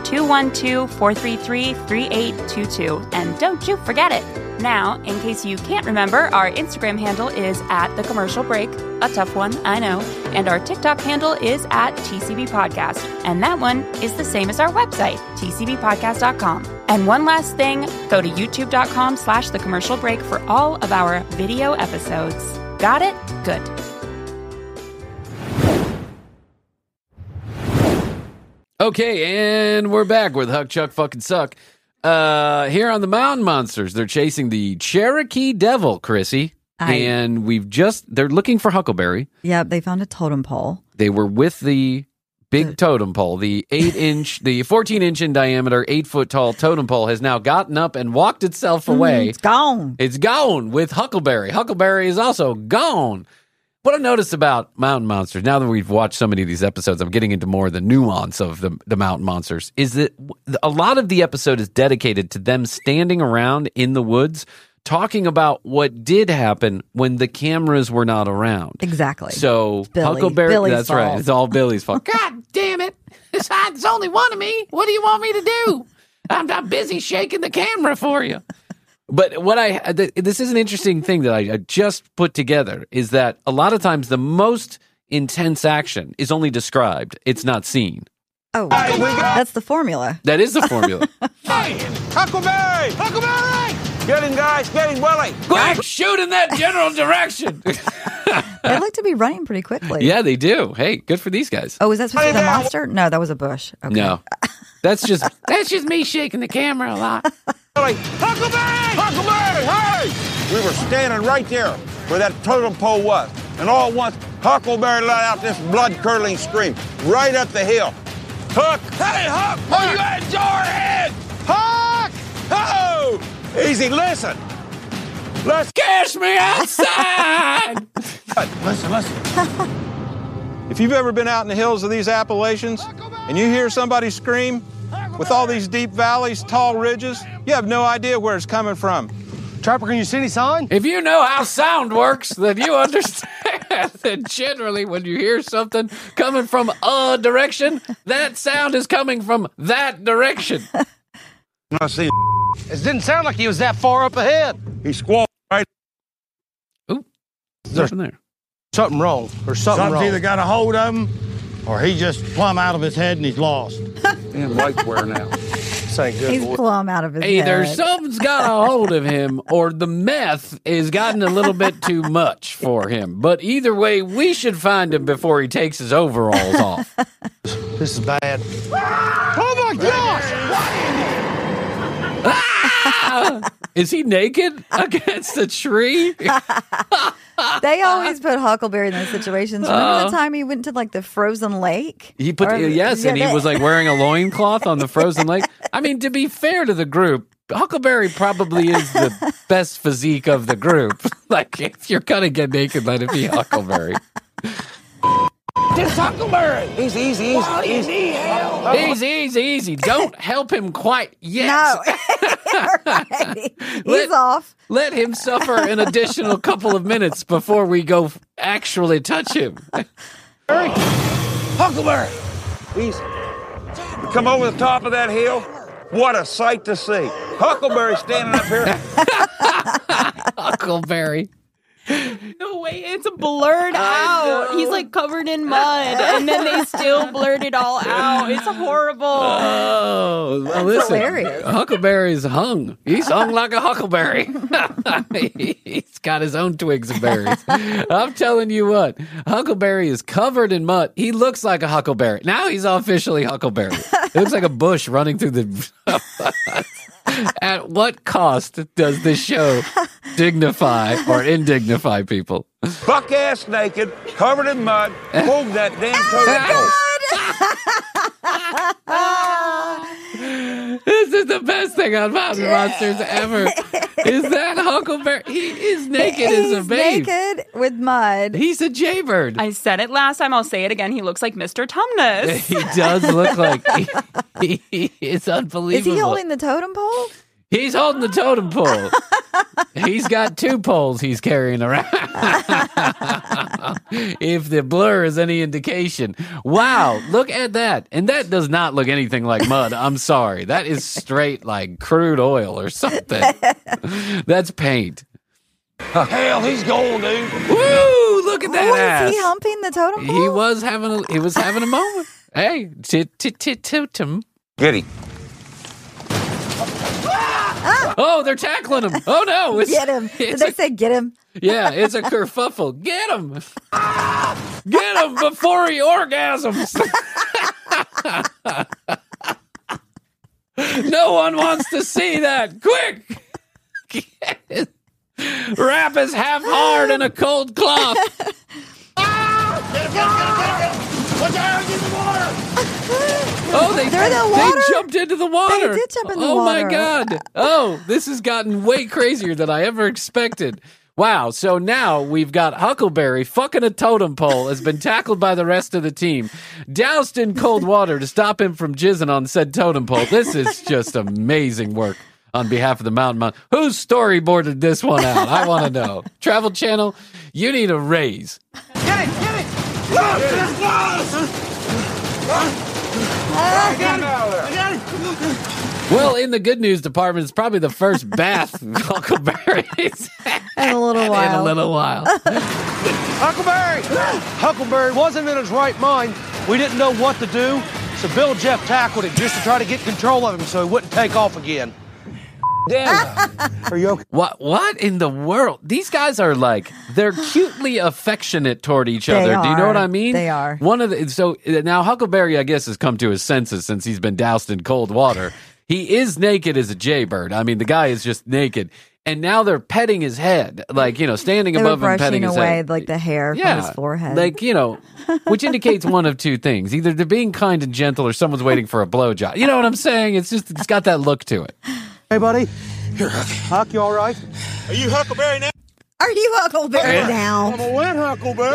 Speaker 5: 212-433-3822. And don't you forget it. Now, in case you can't remember, our Instagram handle is @thecommercialbreak. A tough one, I know. And our TikTok handle is @TCB Podcast. And that one is the same as our website, tcbpodcast.com. And one last thing, go to youtube.com/thecommercialbreak for all of our video episodes. Got it? Good.
Speaker 3: Okay, and we're back with Huck, Chuck, Fucking Suck. Here on the Mountain Monsters, they're chasing the Cherokee Devil, Chrissy. And they're looking for Huckleberry.
Speaker 4: Yeah, they found a totem pole.
Speaker 3: They were with the big totem pole, the 14-inch in diameter, 8-foot-tall totem pole has now gotten up and walked itself away.
Speaker 4: It's gone.
Speaker 3: It's gone with Huckleberry. Huckleberry is also gone. What I've noticed about Mountain Monsters, now that we've watched so many of these episodes, I'm getting into more of the nuance of the Mountain Monsters, is that a lot of the episode is dedicated to them standing around in the woods talking about what did happen when the cameras were not around.
Speaker 4: Exactly.
Speaker 3: So Huckleberry, that's right. It's all Billy's fault. God damn it. There's only one of me. What do you want me to do? I'm busy shaking the camera for you. But this is an interesting thing that I just put together, is that a lot of times the most intense action is only described. It's not seen.
Speaker 4: Oh, that's the formula.
Speaker 3: That is the formula.
Speaker 10: Hey, Huckleberry! Huckleberry! Get him, guys. Get him, Willie.
Speaker 3: Quick, shoot in that general direction.
Speaker 4: They look to be running pretty quickly.
Speaker 3: Yeah, they do. Hey, good for these guys.
Speaker 4: Oh, is that supposed to be the monster? No, that was a bush. Okay.
Speaker 3: No. That's just me shaking the camera a lot.
Speaker 10: Huckleberry! Huckleberry! Hey!
Speaker 9: We were standing right there where that totem pole was. And all at once, Huckleberry let out this blood-curdling scream right up the hill. Huck! Hey, Huck! Are you at Jordan? Huck! Oh! Easy, listen. Let's
Speaker 3: catch me outside!
Speaker 10: Listen. If you've ever been out in the hills of these Appalachians and you hear somebody scream with all these deep valleys, tall ridges, you have no idea where it's coming from.
Speaker 7: Trapper, can you see any sign?
Speaker 3: If you know how sound works, then you understand that generally when you hear something coming from a direction, that sound is coming from that direction.
Speaker 9: I see.
Speaker 7: It didn't sound like he was that far up ahead.
Speaker 9: He squalled right.
Speaker 3: Ooh, there's there.
Speaker 7: Something wrong. There's something wrong.
Speaker 11: Either got a hold of him, or he just plumb out of his head and he's lost.
Speaker 9: And lights wearing out.
Speaker 4: He's plumb out of his head.
Speaker 3: Either something's got a hold of him or the meth has gotten a little bit too much for him. But either way, we should find him before he takes his overalls off.
Speaker 7: This is bad.
Speaker 10: Oh, my gosh!
Speaker 3: Ah! Is he naked against a tree?
Speaker 4: They always put Huckleberry in those situations. Remember the time he went to like the frozen lake?
Speaker 3: He put and he was like wearing a loincloth on the frozen lake. I mean, to be fair to the group, Huckleberry probably is the best physique of the group. Like, if you're gonna get naked, let it be Huckleberry.
Speaker 10: Just Huckleberry! Easy.
Speaker 3: Easy. Don't help him quite yet.
Speaker 4: No. Right. He's off.
Speaker 3: Let him suffer an additional couple of minutes before we go actually touch him.
Speaker 10: Huckleberry!
Speaker 9: Easy. We come over the top of that hill. What a sight to see. Huckleberry standing up here.
Speaker 3: Huckleberry.
Speaker 5: No way, it's blurred out. He's like covered in mud, and then they still blurred it all out. It's horrible.
Speaker 3: Oh, well, listen,
Speaker 4: hilarious.
Speaker 3: Huckleberry's hung. He's hung like a huckleberry. He's got his own twigs and berries. I'm telling you what, Huckleberry is covered in mud. He looks like a huckleberry. Now he's officially Huckleberry. It looks like a bush running through the... At what cost does this show dignify or indignify people?
Speaker 9: Buck ass naked, covered in mud, pulled that damn totem pole.
Speaker 3: This is the best thing on Mountain Monsters ever. Is that Huckleberry? He is naked as a babe.
Speaker 4: Naked with mud.
Speaker 3: He's a jaybird.
Speaker 5: I said it last time. I'll say it again. He looks like Mr. Tumnus.
Speaker 3: He does look like he is unbelievable.
Speaker 4: Is he holding the totem pole?
Speaker 3: He's holding the totem pole. He's got two poles he's carrying around. If the blur is any indication. Wow, look at that. And that does not look anything like mud. I'm sorry. That is straight like crude oil or something. That's paint.
Speaker 10: Hell, he's gone, dude.
Speaker 3: Woo! Look at that ass.
Speaker 4: Was he humping the totem pole?
Speaker 3: He was having a moment. Hey, totem.
Speaker 9: Get him.
Speaker 3: Oh, they're tackling him. Oh, no.
Speaker 4: Get him. Did they say get him?
Speaker 3: Yeah, it's a kerfuffle. Get him. Get him before he orgasms. No one wants to see that. Quick! Wrap his half hard in a cold cloth. Oh, they jumped into the water.
Speaker 4: They did jump in the
Speaker 3: water. Oh,
Speaker 4: water.
Speaker 3: my God. Oh, this has gotten way crazier than I ever expected. Wow. So now we've got Huckleberry fucking a totem pole, has been tackled by the rest of the team, doused in cold water to stop him from jizzing on said totem pole. This is just amazing work on behalf of the Mountain Mom. Who storyboarded this one out? I want to know. Travel Channel, you need a raise.
Speaker 12: Get it!
Speaker 3: Well, in the good news department, it's probably the first bath Huckleberry's had
Speaker 4: in a little while.
Speaker 7: Huckleberry wasn't in his right mind. We didn't know what to do, so Bill and Jeff tackled him just to try to get control of him so he wouldn't take off again. Damn. Are you okay?
Speaker 3: What in the world? These guys are like, they're cutely affectionate toward each other. Do you know what I mean?
Speaker 4: They are.
Speaker 3: So now Huckleberry, I guess, has come to his senses since he's been doused in cold water. He is naked as a jaybird. I mean, the guy is just naked. And now they're petting his head, like, standing above him, petting his head.
Speaker 4: Brushing away, like, the hair from his forehead.
Speaker 3: Like, which indicates one of two things. Either they're being kind and gentle or someone's waiting for a blowjob. You know what I'm saying? It's got that look to it.
Speaker 7: Hey, buddy. Here, Huck, you all right?
Speaker 12: Are you Huckleberry now?
Speaker 4: Are you Huckleberry now?
Speaker 12: I'm a wet Huckleberry.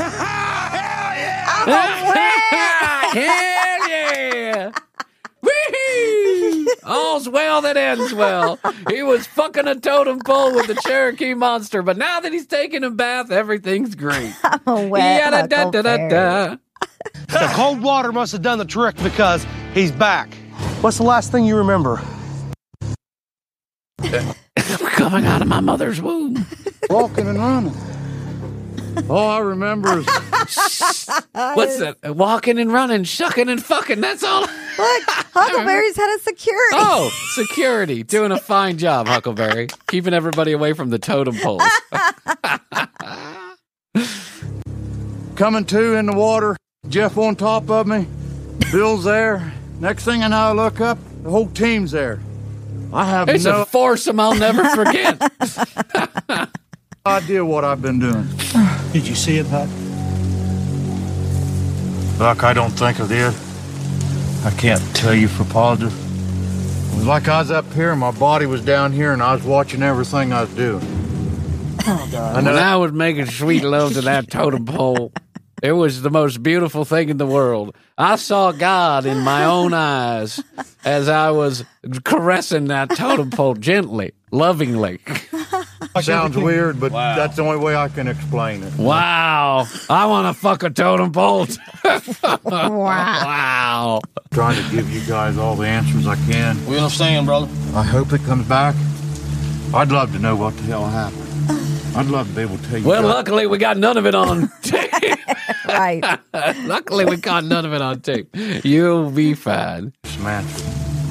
Speaker 4: I'm a wet.
Speaker 3: Hell yeah! Whee! All's well that ends well. He was fucking a totem pole with the Cherokee monster, but now that he's taking a bath, everything's great.
Speaker 4: I'm a wet Huckleberry.
Speaker 7: The cold water must have done the trick because he's back. What's the last thing you remember?
Speaker 3: Coming out of my mother's womb.
Speaker 11: Walking and running. All I remember is...
Speaker 3: What's that? Walking and running, shucking and fucking. That's all.
Speaker 4: Look, Huckleberry's head of security.
Speaker 3: Oh, security. Doing a fine job, Huckleberry. Keeping everybody away from the totem poles.
Speaker 11: Coming to in the water. Jeff on top of me. Bill's there. Next thing I know, I look up. The whole team's there. I have
Speaker 3: It's a foursome I'll never forget.
Speaker 11: idea what I've been doing.
Speaker 8: Did you see it, Huck?
Speaker 11: Buck, I don't think I did. I can't tell you for positive. It was like I was up here and my body was down here and I was watching everything I was doing.
Speaker 3: Oh, God. When I was making sweet love to that totem pole, it was the most beautiful thing in the world. I saw God in my own eyes as I was caressing that totem pole gently, lovingly.
Speaker 11: Sounds weird, but that's the only way I can explain it.
Speaker 3: Wow. I want to fuck a totem pole. Wow.
Speaker 11: Trying to give you guys all the answers I can.
Speaker 8: We understand, brother.
Speaker 11: I hope it comes back. I'd love to know what the hell happened. I'd love to be able to tell you.
Speaker 3: Well, luckily we got none of it on tape.
Speaker 4: Right.
Speaker 3: Luckily we got none of it on tape. You'll be fine.
Speaker 11: Samantha.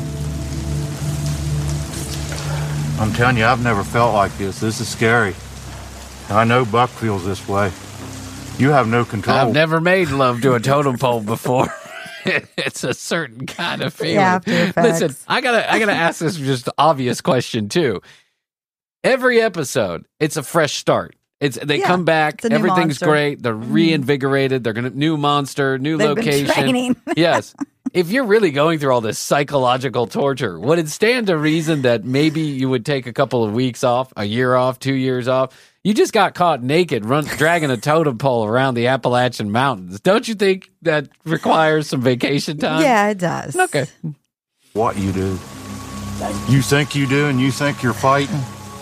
Speaker 11: I'm telling you, I've never felt like this. This is scary. I know Buck feels this way. You have no control.
Speaker 3: I've never made love to a totem pole before. It's a certain kind of feeling.
Speaker 4: Yeah, after effects.
Speaker 3: Listen, I gotta ask this just obvious question too. Every episode, it's a fresh start. They come back, everything's great. They're reinvigorated. They're gonna new monster, new
Speaker 4: They've
Speaker 3: location.
Speaker 4: been training.
Speaker 3: Yes. If you're really going through all this psychological torture, would it stand to reason that maybe you would take a couple of weeks off, a year off, 2 years off? You just got caught naked, dragging a totem pole around the Appalachian Mountains. Don't you think that requires some vacation time?
Speaker 4: Yeah, it does.
Speaker 3: Okay.
Speaker 11: What you do. You think you do and you think you're fighting?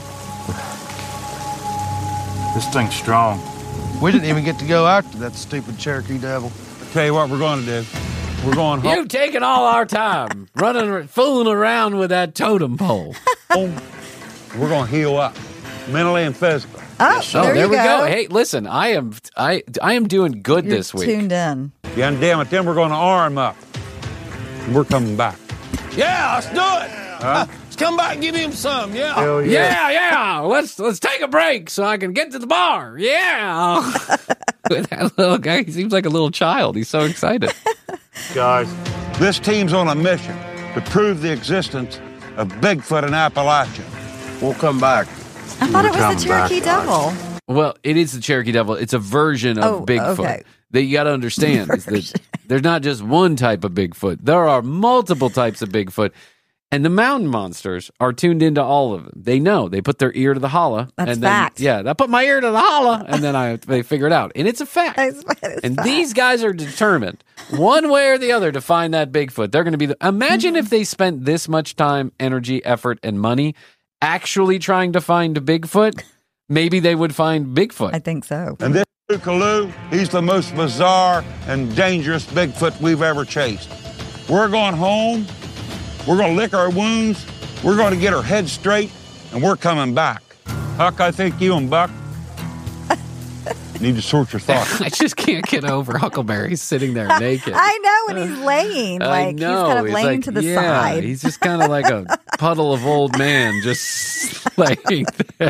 Speaker 11: This thing's strong.
Speaker 7: We didn't even get to go after that stupid Cherokee devil.
Speaker 9: Tell you what we're going to do. We're going home.
Speaker 3: You've taken all our time fooling around with that totem pole.
Speaker 9: We're going to heal up, mentally and physically.
Speaker 4: Oh,
Speaker 3: there we go. Hey, listen, I am doing good
Speaker 4: You're
Speaker 3: this week.
Speaker 4: Tuned in.
Speaker 9: Yeah, and damn it, then we're going to arm up. We're coming back.
Speaker 8: Yeah, let's do it. Let's come back and give him some. Yeah.
Speaker 11: Hell yeah.
Speaker 3: Yeah. Let's take a break so I can get to the bar. Yeah. That little guy, he seems like a little child. He's so excited.
Speaker 11: Guys,
Speaker 9: This team's on a mission to prove the existence of Bigfoot in Appalachia.
Speaker 8: We'll come back.
Speaker 4: I thought it was the Cherokee Devil.
Speaker 3: Well, it is the Cherokee Devil. It's a version of Bigfoot.
Speaker 4: Okay.
Speaker 3: That you got to understand is that there's not just one type of Bigfoot. There are multiple types of Bigfoot. And the mountain monsters are tuned into all of them. They know. They put their ear to the holla.
Speaker 4: That's
Speaker 3: and then,
Speaker 4: fact.
Speaker 3: Yeah, I put my ear to the holla, and then they figure it out. And it's a fact. And these guys are determined, one way or the other, to find that Bigfoot. They're going to be imagine if they spent this much time, energy, effort, and money actually trying to find a Bigfoot. Maybe they would find Bigfoot.
Speaker 4: I think so.
Speaker 9: And this Kookaloo, he's the most bizarre and dangerous Bigfoot we've ever chased. We're going home. We're going to lick our wounds. We're going to get our head straight, and we're coming back. Huck, I think you and Buck need to sort your thoughts.
Speaker 3: I just can't get over Huckleberry sitting there naked.
Speaker 4: I know, when he's laying. Like, he's kind of laying to the side.
Speaker 3: He's just kind of like a puddle of old man just laying there.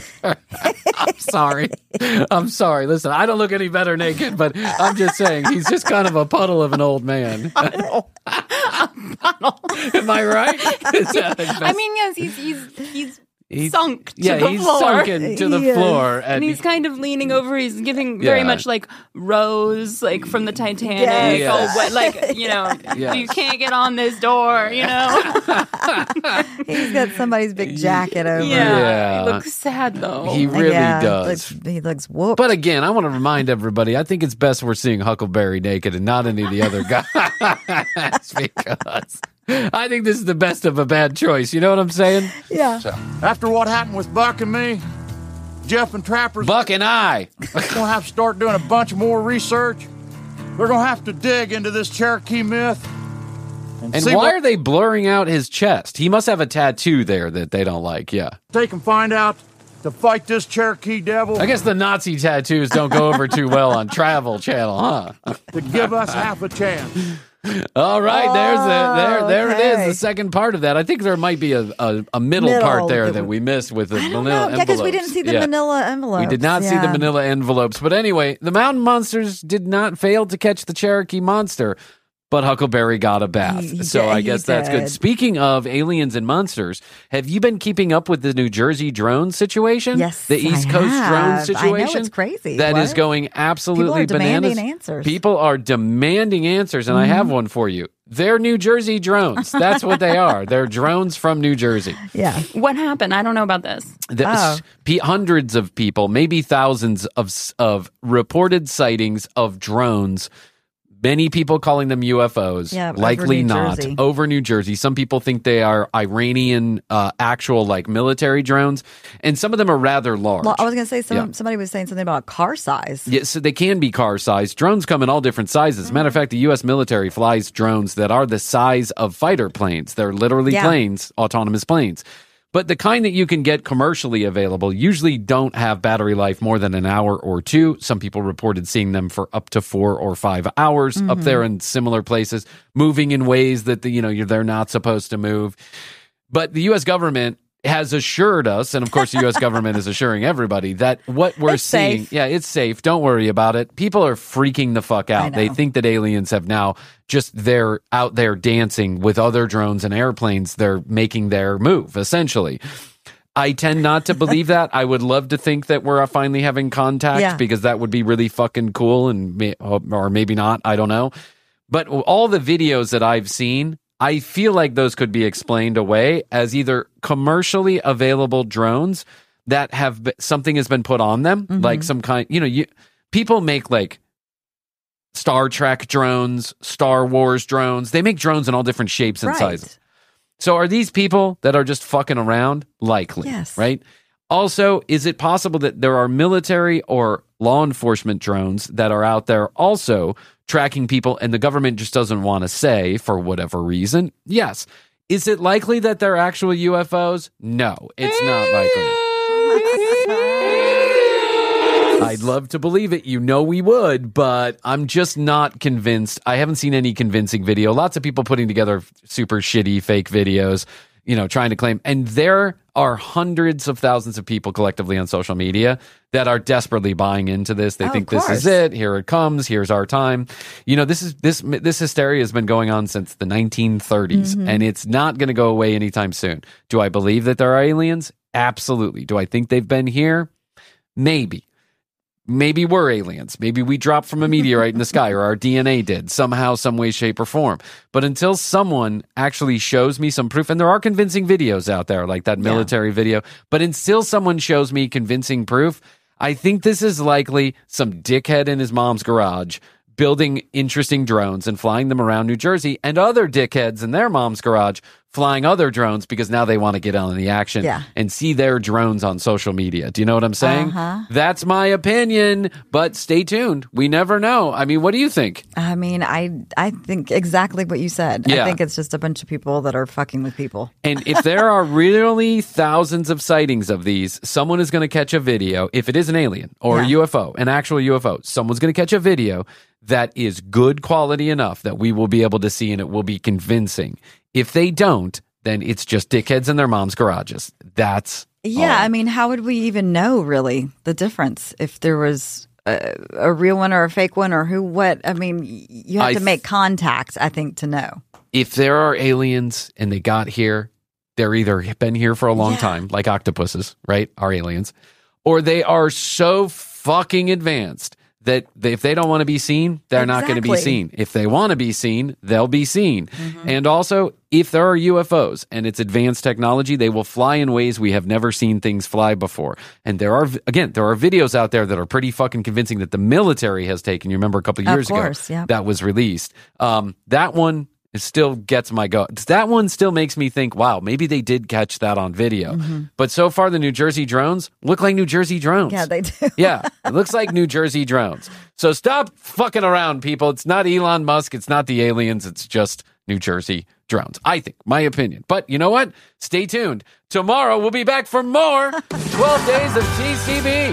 Speaker 3: I'm sorry. Listen, I don't look any better naked, but I'm just saying he's just kind of a puddle of an old man. Am I right?
Speaker 5: I mean, yes, he's sunk to the
Speaker 3: he's
Speaker 5: floor.
Speaker 3: sunken to the floor.
Speaker 5: And he's kind of leaning over. He's giving very much like Rose, like from the Titanic.
Speaker 3: Yes.
Speaker 5: Oh, what, like, you know, you can't get on this door, you know?
Speaker 4: He's got somebody's big jacket over.
Speaker 3: Yeah.
Speaker 5: He looks sad, though.
Speaker 3: He really does.
Speaker 4: He looks whooped.
Speaker 3: But again, I want to remind everybody, I think it's best we're seeing Huckleberry naked and not any of the other guys because I think this is the best of a bad choice. You know what I'm saying?
Speaker 4: Yeah.
Speaker 11: So, after what happened with Buck and me, Jeff and Trappers...
Speaker 3: Buck and I!
Speaker 11: We're going to have to start doing a bunch more research. We're going to have to dig into this Cherokee myth.
Speaker 3: And why are they blurring out his chest? He must have a tattoo there that they don't like, yeah.
Speaker 11: They can find out to fight this Cherokee Devil.
Speaker 3: I guess the Nazi tattoos don't go over too well on Travel Channel, huh?
Speaker 11: To give us half a chance.
Speaker 3: All right, there it is, the second part of that. I think there might be a middle part there that we missed with the manila envelopes.
Speaker 4: Yeah, because we didn't see the manila envelopes.
Speaker 3: We did not see the manila envelopes. But anyway, the mountain monsters did not fail to catch the Cherokee monster, but Huckleberry got a bath. I guess that's good. Speaking of aliens and monsters, have you been keeping up with the New Jersey drone situation?
Speaker 4: Yes,
Speaker 3: the East Coast drone situation?
Speaker 4: I know, it's crazy.
Speaker 3: That is going absolutely bananas.
Speaker 4: Demanding answers.
Speaker 3: People are demanding answers, and I have one for you. They're New Jersey drones. That's what they are. They're drones from New Jersey.
Speaker 4: Yeah.
Speaker 5: What happened? I don't know about this.
Speaker 3: Hundreds of people, maybe thousands of reported sightings of drones. Many people calling them UFOs.
Speaker 4: Yeah,
Speaker 3: likely not.
Speaker 4: Jersey.
Speaker 3: Over New Jersey. Some people think they are Iranian actual like military drones, and some of them are rather large.
Speaker 4: Well, I was going to say somebody was saying something about car size.
Speaker 3: Yeah, so they can be car size. Drones come in all different sizes. As a matter of fact, the U.S. military flies drones that are the size of fighter planes. They're literally planes, autonomous planes. But the kind that you can get commercially available usually don't have battery life more than an hour or two. Some people reported seeing them for up to 4 or 5 hours up there in similar places, moving in ways that they're not supposed to move. But the U.S. government has assured us, and of course the U.S. government is assuring everybody, that what we're seeing, it's safe. Don't worry about it. People are freaking the fuck out. They think that aliens have now they're out there dancing with other drones and airplanes. They're making their move, essentially. I tend not to believe that. I would love to think that we're finally having contact because that would be really fucking cool, or maybe not. I don't know. But all the videos that I've seen, I feel like those could be explained away as either commercially available drones that have something has been put on them, like some kind. People make like Star Trek drones, Star Wars drones. They make drones in all different shapes and sizes. So are these people that are just fucking around? Likely, right? Also, is it possible that there are military or law enforcement drones that are out there also tracking people and the government just doesn't want to say for whatever reason? Yes. Is it likely that they're actual UFOs? No, it's not likely. I'd love to believe it. We would, but I'm just not convinced. I haven't seen any convincing video. Lots of people putting together super shitty fake videos, trying to claim. And there are hundreds of thousands of people collectively on social media that are desperately buying into this. They think this is it. Here it comes. Here's our time. This hysteria has been going on since the 1930s, and it's not going to go away anytime soon. Do I believe that there are aliens? Absolutely. Do I think they've been here? Maybe. Maybe we're aliens. Maybe we dropped from a meteorite in the sky, or our DNA did somehow, some way, shape, or form. But until someone actually shows me some proof, and there are convincing videos out there, like that military video, but until someone shows me convincing proof, I think this is likely some dickhead in his mom's garage building interesting drones and flying them around New Jersey, and other dickheads in their mom's garage flying other drones because now they want to get on the action and see their drones on social media. Do you know what I'm saying? That's my opinion, but stay tuned. We never know. I mean, what do you think?
Speaker 4: I mean, I think exactly what you said. I think it's just a bunch of people that are fucking with people.
Speaker 3: And if there are really thousands of sightings of these, someone is going to catch a video. If it is an alien or a UFO, an actual UFO, someone's going to catch a video that is good quality enough that we will be able to see and it will be convincing. If they don't, then it's just dickheads in their mom's garages. That's all.
Speaker 4: I mean, how would we even know really the difference if there was a real one or a fake one or what? I mean, you have to make contact, I think, to know. If
Speaker 3: there are aliens and they got here, they're either been here for a long time, like octopuses, right? Are aliens, or they are so fucking advanced that if they don't want to be seen, they're not going to be seen. If they want to be seen, they'll be seen. And also, if there are UFOs and it's advanced technology, they will fly in ways we have never seen things fly before. And there are videos out there that are pretty fucking convincing that the military has taken. You remember a couple of years ago that was released. That one still gets my go. That one still makes me think, wow, maybe they did catch that on video. But so far, the New Jersey drones look like New Jersey drones.
Speaker 4: Yeah, they do.
Speaker 3: It looks like New Jersey drones. So stop fucking around, people. It's not Elon Musk. It's not the aliens. It's just New Jersey drones. I think, my opinion. But you know what? Stay tuned. Tomorrow, we'll be back for more 12 days of TCB.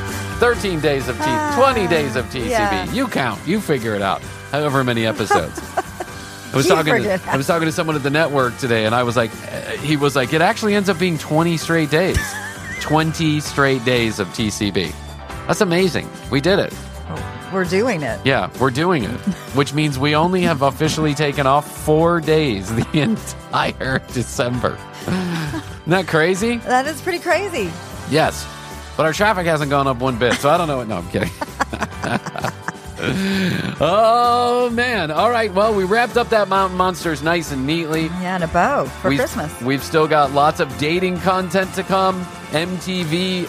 Speaker 3: 13 days of 20 days of TCB. Yeah. You count. You figure it out. However many episodes. I was talking to someone at the network today, and he was like, it actually ends up being 20 straight days. 20 straight days of TCB. That's amazing. We did it.
Speaker 4: We're doing it.
Speaker 3: Yeah, we're doing it. Which means we only have officially taken off 4 days the entire December. Isn't that crazy?
Speaker 4: That is pretty crazy.
Speaker 3: Yes. But our traffic hasn't gone up one bit, so I don't know what. No, I'm kidding. Oh, man. All right. Well, we wrapped up that Mountain Monsters nice and neatly.
Speaker 4: Yeah, and a bow for Christmas.
Speaker 3: We've still got lots of dating content to come. MTV,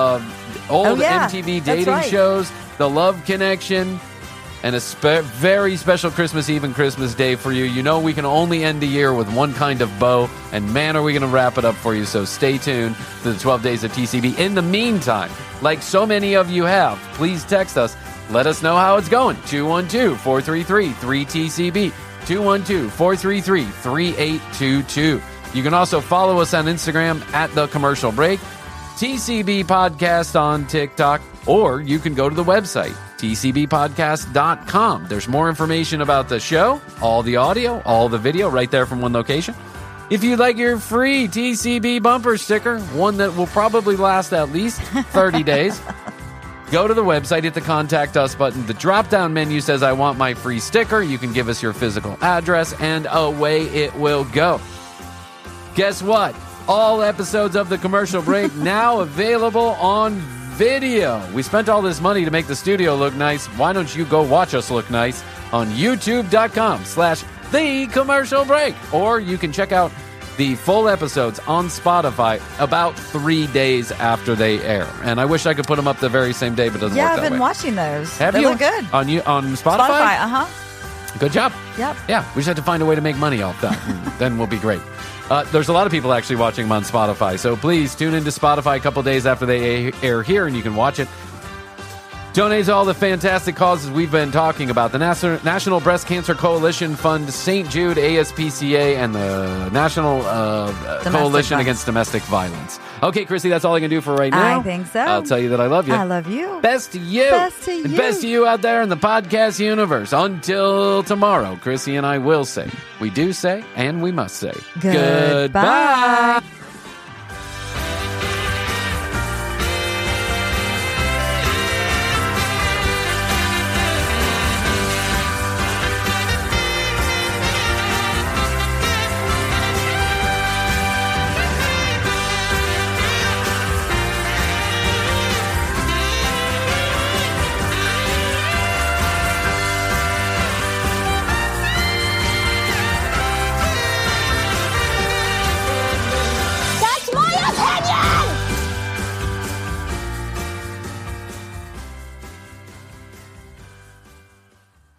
Speaker 3: MTV dating shows, The Love Connection, and a very special Christmas Eve and Christmas Day for you. You know we can only end the year with one kind of bow, and man, are we going to wrap it up for you. So stay tuned to the 12 days of TCB. In the meantime, like so many of you have, please text us. Let us know how it's going. 212-433-3TCB. 212-433-3822. You can also follow us on Instagram at The Commercial Break, TCB Podcast on TikTok, or you can go to the website, tcbpodcast.com. There's more information about the show, all the audio, all the video right there from one location. If you'd like your free TCB bumper sticker, one that will probably last at least 30 days, go to the website, hit the Contact Us button. The drop-down menu says, I want my free sticker. You can give us your physical address, and away it will go. Guess what? All episodes of The Commercial Break now available on video. We spent all this money to make the studio look nice. Why don't you go watch us look nice on youtube.com/The Commercial Break. Or you can check out the full episodes on Spotify about 3 days after they air. And I wish I could put them up the very same day, but it doesn't work that way.
Speaker 4: Yeah, I've been watching those.
Speaker 3: Have
Speaker 4: they
Speaker 3: you?
Speaker 4: Look good.
Speaker 3: On Spotify?
Speaker 4: Spotify,
Speaker 3: Good job.
Speaker 4: Yep.
Speaker 3: Yeah, we just have to find a way to make money off that. Then we'll be great. There's a lot of people actually watching them on Spotify, so please tune into Spotify a couple days after they air here, and you can watch it. Donate to all the fantastic causes we've been talking about. The National Breast Cancer Coalition Fund, St. Jude, ASPCA, and the National Coalition Against Domestic Violence. Okay, Chrissy, that's all I can do for right now.
Speaker 4: I think so.
Speaker 3: I'll tell you that I love you.
Speaker 4: I love you.
Speaker 3: Best to you.
Speaker 4: Best to you.
Speaker 3: And best to you out there in the podcast universe. Until tomorrow, Chrissy and I will say, we do say, and we must say,
Speaker 4: Goodbye.